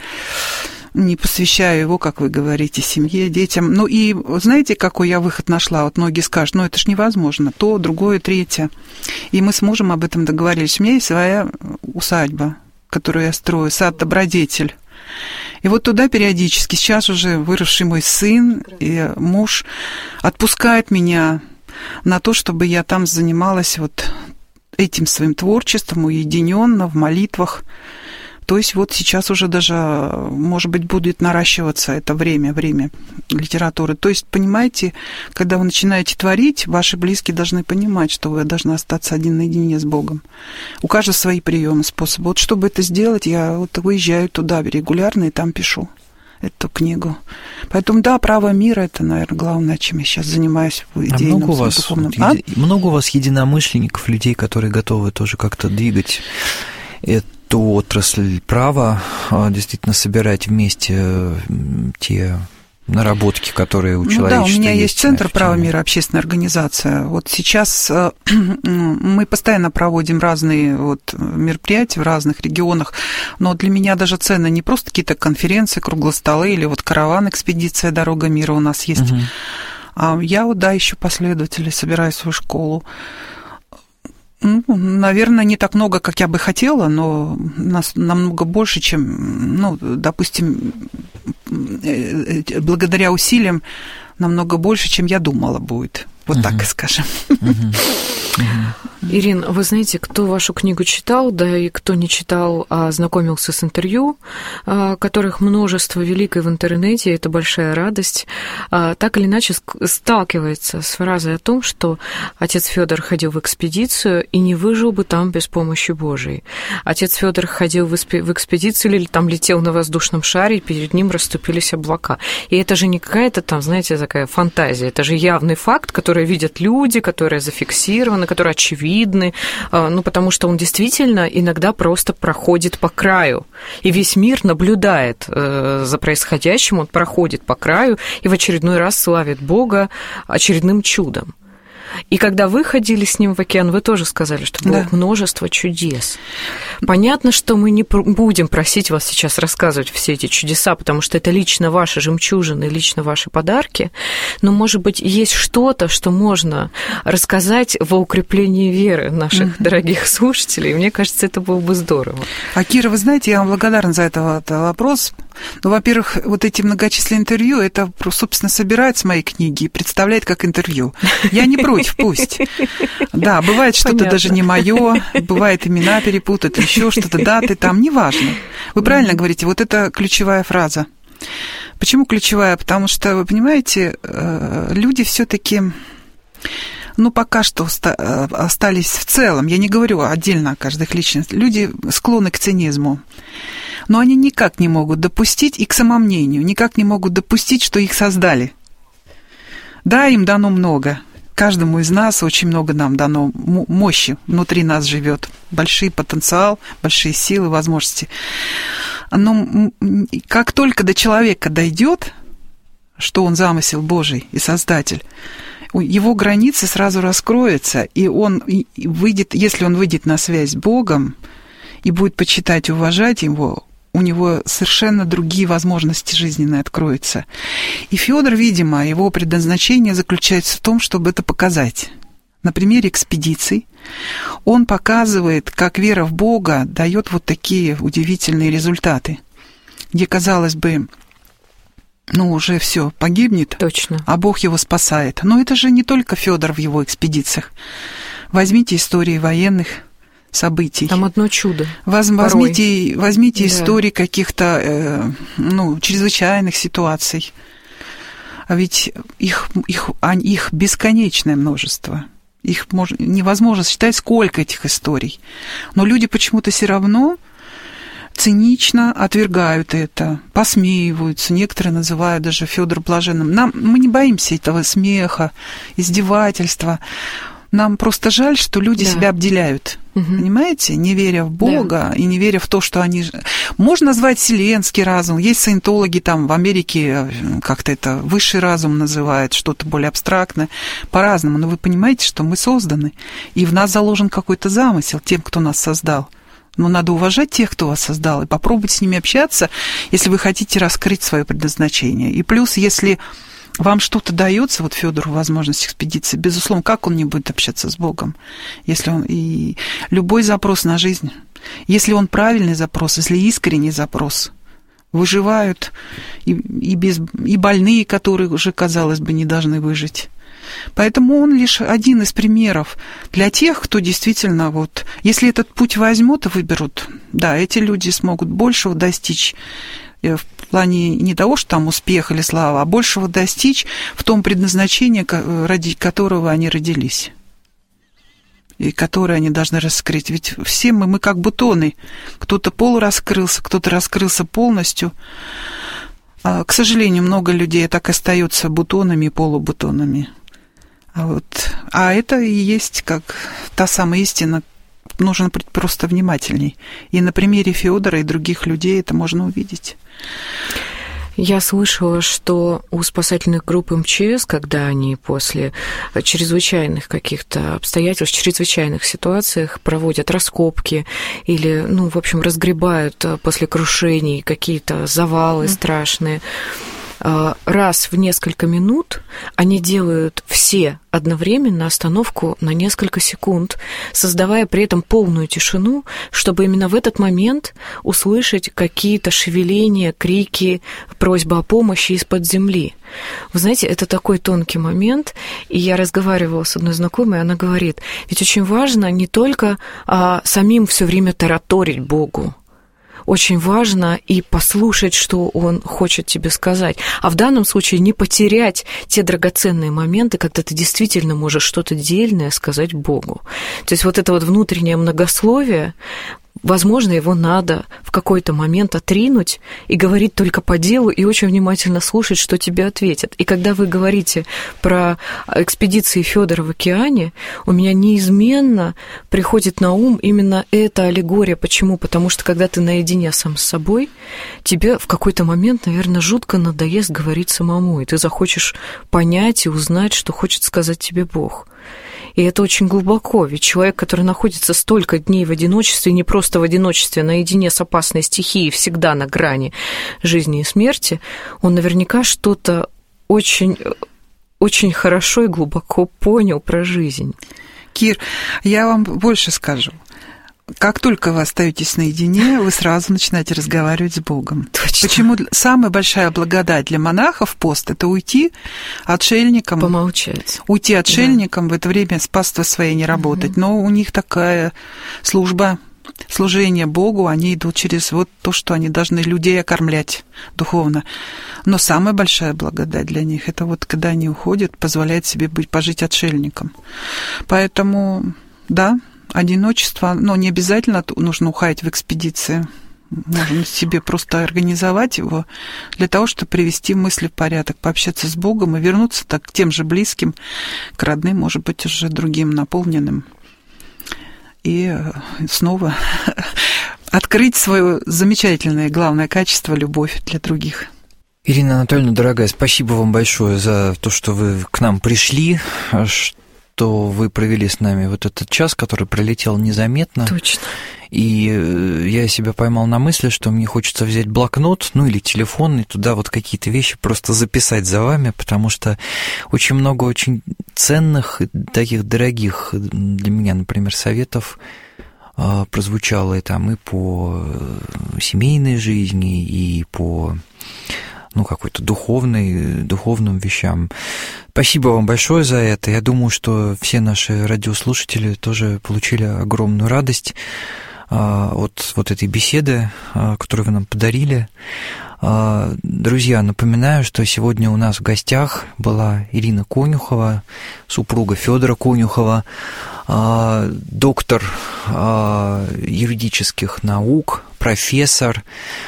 не посвящаю его, как вы говорите, семье, детям. Ну и знаете, какой я выход нашла? Вот многие скажут, ну это ж невозможно. То, другое, 3-е. И мы с мужем об этом договорились. У меня есть своя усадьба, которую я строю, сад-добродетель. И вот туда периодически, сейчас уже выросший мой сын и муж отпускают меня на то, чтобы я там занималась вот этим своим творчеством, уединенно, в молитвах. То есть вот сейчас уже даже, может быть, будет наращиваться это время литературы. То есть, понимаете, когда вы начинаете творить, ваши близкие должны понимать, что вы должны остаться один наедине с Богом. У каждого свои приемы, способы. Вот чтобы это сделать, я вот уезжаю туда регулярно и там пишу эту книгу. Поэтому, да, право мира — это, наверное, главное, чем я сейчас занимаюсь в идейном, духовном. Много у вас единомышленников, людей, которые готовы тоже как-то двигать эту отрасль права, действительно собирать вместе те наработки, которые у человечества есть? Да, у меня есть Центр права мира, общественная организация. Вот сейчас мы постоянно проводим разные вот мероприятия в разных регионах, но для меня даже ценно не просто какие-то конференции, круглые столы или вот караван, экспедиция «Дорога мира» у нас есть. А я вот, да, ищу последователей, собираю свою школу. Ну, наверное, не так много, как я бы хотела, но нас намного больше, чем, ну, допустим, благодаря усилиям намного больше, чем я думала будет. Вот так скажем. Ирин, вы знаете, кто вашу книгу читал, да и кто не читал, а ознакомился с интервью, которых множество, великое в интернете, это большая радость, так или иначе сталкивается с фразой о том, что отец Фёдор ходил в экспедицию и не выжил бы там без помощи Божией. Отец Фёдор ходил в экспедицию или там летел на воздушном шаре, и перед ним расступились облака. И это же не какая-то там, знаете, такая фантазия, это же явный факт, который видят люди, которые зафиксированы, которые очевидны, ну, потому что он действительно иногда просто проходит по краю, и весь мир наблюдает за происходящим, он проходит по краю и в очередной раз славит Бога очередным чудом. И когда вы ходили с ним в океан, вы тоже сказали, что было множество чудес. Понятно, что мы не будем просить вас сейчас рассказывать все эти чудеса, потому что это лично ваши жемчужины, лично ваши подарки, но, может быть, есть что-то, что можно рассказать во укреплении веры наших дорогих слушателей. Мне кажется, это было бы здорово. А, Кира, вы знаете, я вам благодарна за этот вопрос. Ну, во-первых, вот эти многочисленные интервью, это, собственно, собирает с моей книги и представляет как интервью. Я не против, пусть. Да, бывает что-то даже не мое, бывает имена перепутают, еще что-то, даты там, неважно. Вы правильно говорите, вот это ключевая фраза. Почему ключевая? Потому что, вы понимаете, люди все-таки, ну, пока что остались в целом, я не говорю отдельно о каждых личностях, люди склонны к цинизму. Но они никак не могут допустить, и к самомнению, никак не могут допустить, что их создали. Да, им дано много. Каждому из нас очень много нам дано мощи. Внутри нас живет большой потенциал, большие силы, возможности. Но как только до человека дойдет, что он замысел Божий и Создатель, его границы сразу раскроются, и он выйдет, если он выйдет на связь с Богом и будет почитать и уважать его, у него совершенно другие возможности жизненные откроются. И Фёдор, видимо, его предназначение заключается в том, чтобы это показать. На примере экспедиций он показывает, как вера в Бога дает вот такие удивительные результаты, где, казалось бы, ну, уже все погибнет, точно, а Бог его спасает. Но это же не только Фёдор в его экспедициях. Возьмите истории военных событий. Там одно чудо. Возьмите истории каких-то чрезвычайных ситуаций. А ведь их бесконечное множество. Их невозможно считать, сколько этих историй. Но люди почему-то все равно цинично отвергают это, посмеиваются. Некоторые называют даже Фёдора блаженным. Мы не боимся этого смеха, издевательства. Нам просто жаль, что люди себя обделяют, понимаете, не веря в Бога и не веря в то, что они... Можно назвать вселенский разум, есть саентологи там в Америке, как-то это высший разум называют, что-то более абстрактное, по-разному, но вы понимаете, что мы созданы, и в нас заложен какой-то замысел тем, кто нас создал. Но надо уважать тех, кто вас создал, и попробовать с ними общаться, если вы хотите раскрыть свое предназначение. И плюс, если вам что-то дается, вот Фёдору возможность экспедиции, безусловно, как он не будет общаться с Богом, если он и любой запрос на жизнь, если он правильный запрос, если искренний запрос, выживают и больные, которые уже, казалось бы, не должны выжить. Поэтому он лишь один из примеров для тех, кто действительно вот, если этот путь возьмут и выберут, да, эти люди смогут большего достичь в плане не того, что там успех или слава, а большего достичь в том предназначении, ради которого они родились, и которое они должны раскрыть. Ведь все мы как бутоны. Кто-то полураскрылся, кто-то раскрылся полностью. К сожалению, много людей так и остаются бутонами и полубутонами. А это и есть как та самая истина. Нужно быть просто внимательней. И на примере Фёдора и других людей это можно увидеть. Я слышала, что у спасательных групп МЧС, когда они после чрезвычайных каких-то обстоятельств, чрезвычайных ситуациях проводят раскопки или, в общем, разгребают после крушений какие-то завалы страшные, раз в несколько минут они делают все одновременно остановку на несколько секунд, создавая при этом полную тишину, чтобы именно в этот момент услышать какие-то шевеления, крики, просьбы о помощи из-под земли. Вы знаете, это такой тонкий момент, и я разговаривала с одной знакомой, она говорит, ведь очень важно не только самим все время тараторить Богу, очень важно и послушать, что Он хочет тебе сказать. А в данном случае не потерять те драгоценные моменты, когда ты действительно можешь что-то дельное сказать Богу. То есть вот это вот внутреннее многословие, возможно, его надо в какой-то момент отринуть и говорить только по делу, и очень внимательно слушать, что тебе ответят. И когда вы говорите про экспедиции Фёдора в океане, у меня неизменно приходит на ум именно эта аллегория. Почему? Потому что когда ты наедине сам с собой, тебе в какой-то момент, наверное, жутко надоест говорить самому, и ты захочешь понять и узнать, что хочет сказать тебе Бог. И это очень глубоко, ведь человек, который находится столько дней в одиночестве, не просто в одиночестве, а наедине с опасной стихией, всегда на грани жизни и смерти, он наверняка что-то очень, очень хорошо и глубоко понял про жизнь. Кир, я вам больше скажу. Как только вы остаетесь наедине, вы сразу начинаете разговаривать с Богом. Точно. Почему самая большая благодать для монахов пост – это уйти отшельникам. Помолчать. Уйти отшельникам, в это время с паствой своей не работать. Но у них такая служба, служение Богу, они идут через вот то, что они должны людей окормлять духовно. Но самая большая благодать для них – это вот когда они уходят, позволяет себе пожить отшельником. Поэтому, да, одиночество, но не обязательно нужно уходить в экспедиции. Можно себе просто организовать его для того, чтобы привести мысли в порядок, пообщаться с Богом и вернуться так к тем же близким, к родным, может быть, уже другим, наполненным. И снова открыть свое замечательное главное качество – любовь для других. Ирина Анатольевна, дорогая, спасибо вам большое за то, что вы к нам пришли, что вы провели с нами вот этот час, который пролетел незаметно. Точно. И я себя поймал на мысли, что мне хочется взять блокнот, ну или телефон, и туда вот какие-то вещи просто записать за вами, потому что очень много очень ценных, таких дорогих для меня, например, советов прозвучало и там и по семейной жизни, и по какой-то духовным вещам. Спасибо вам большое за это. Я думаю, что все наши радиослушатели тоже получили огромную радость от вот этой беседы, которую вы нам подарили. Друзья, напоминаю, что сегодня у нас в гостях была Ирина Конюхова, супруга Фёдора Конюхова, доктор юридических наук, профессор,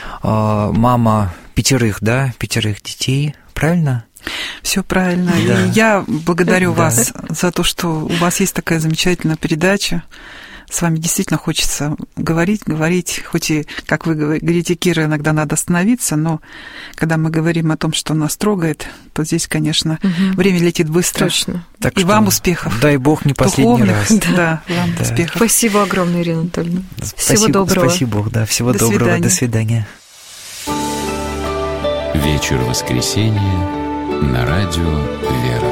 мама пятерых детей, правильно? Все правильно. Да. И я благодарю вас за то, что у вас есть такая замечательная передача. С вами действительно хочется говорить, хоть и, как вы говорите, Кира, иногда надо остановиться, но когда мы говорим о том, что нас трогает, то здесь, конечно, время летит быстро. Точно. Так и вам успехов. Дай Бог не последний раз. Да, вам успехов. Спасибо огромное, Ирина Анатольевна. Всего доброго. Спасибо, Бог, да. Всего доброго. До свидания. Вечер воскресенья на радио «Вера».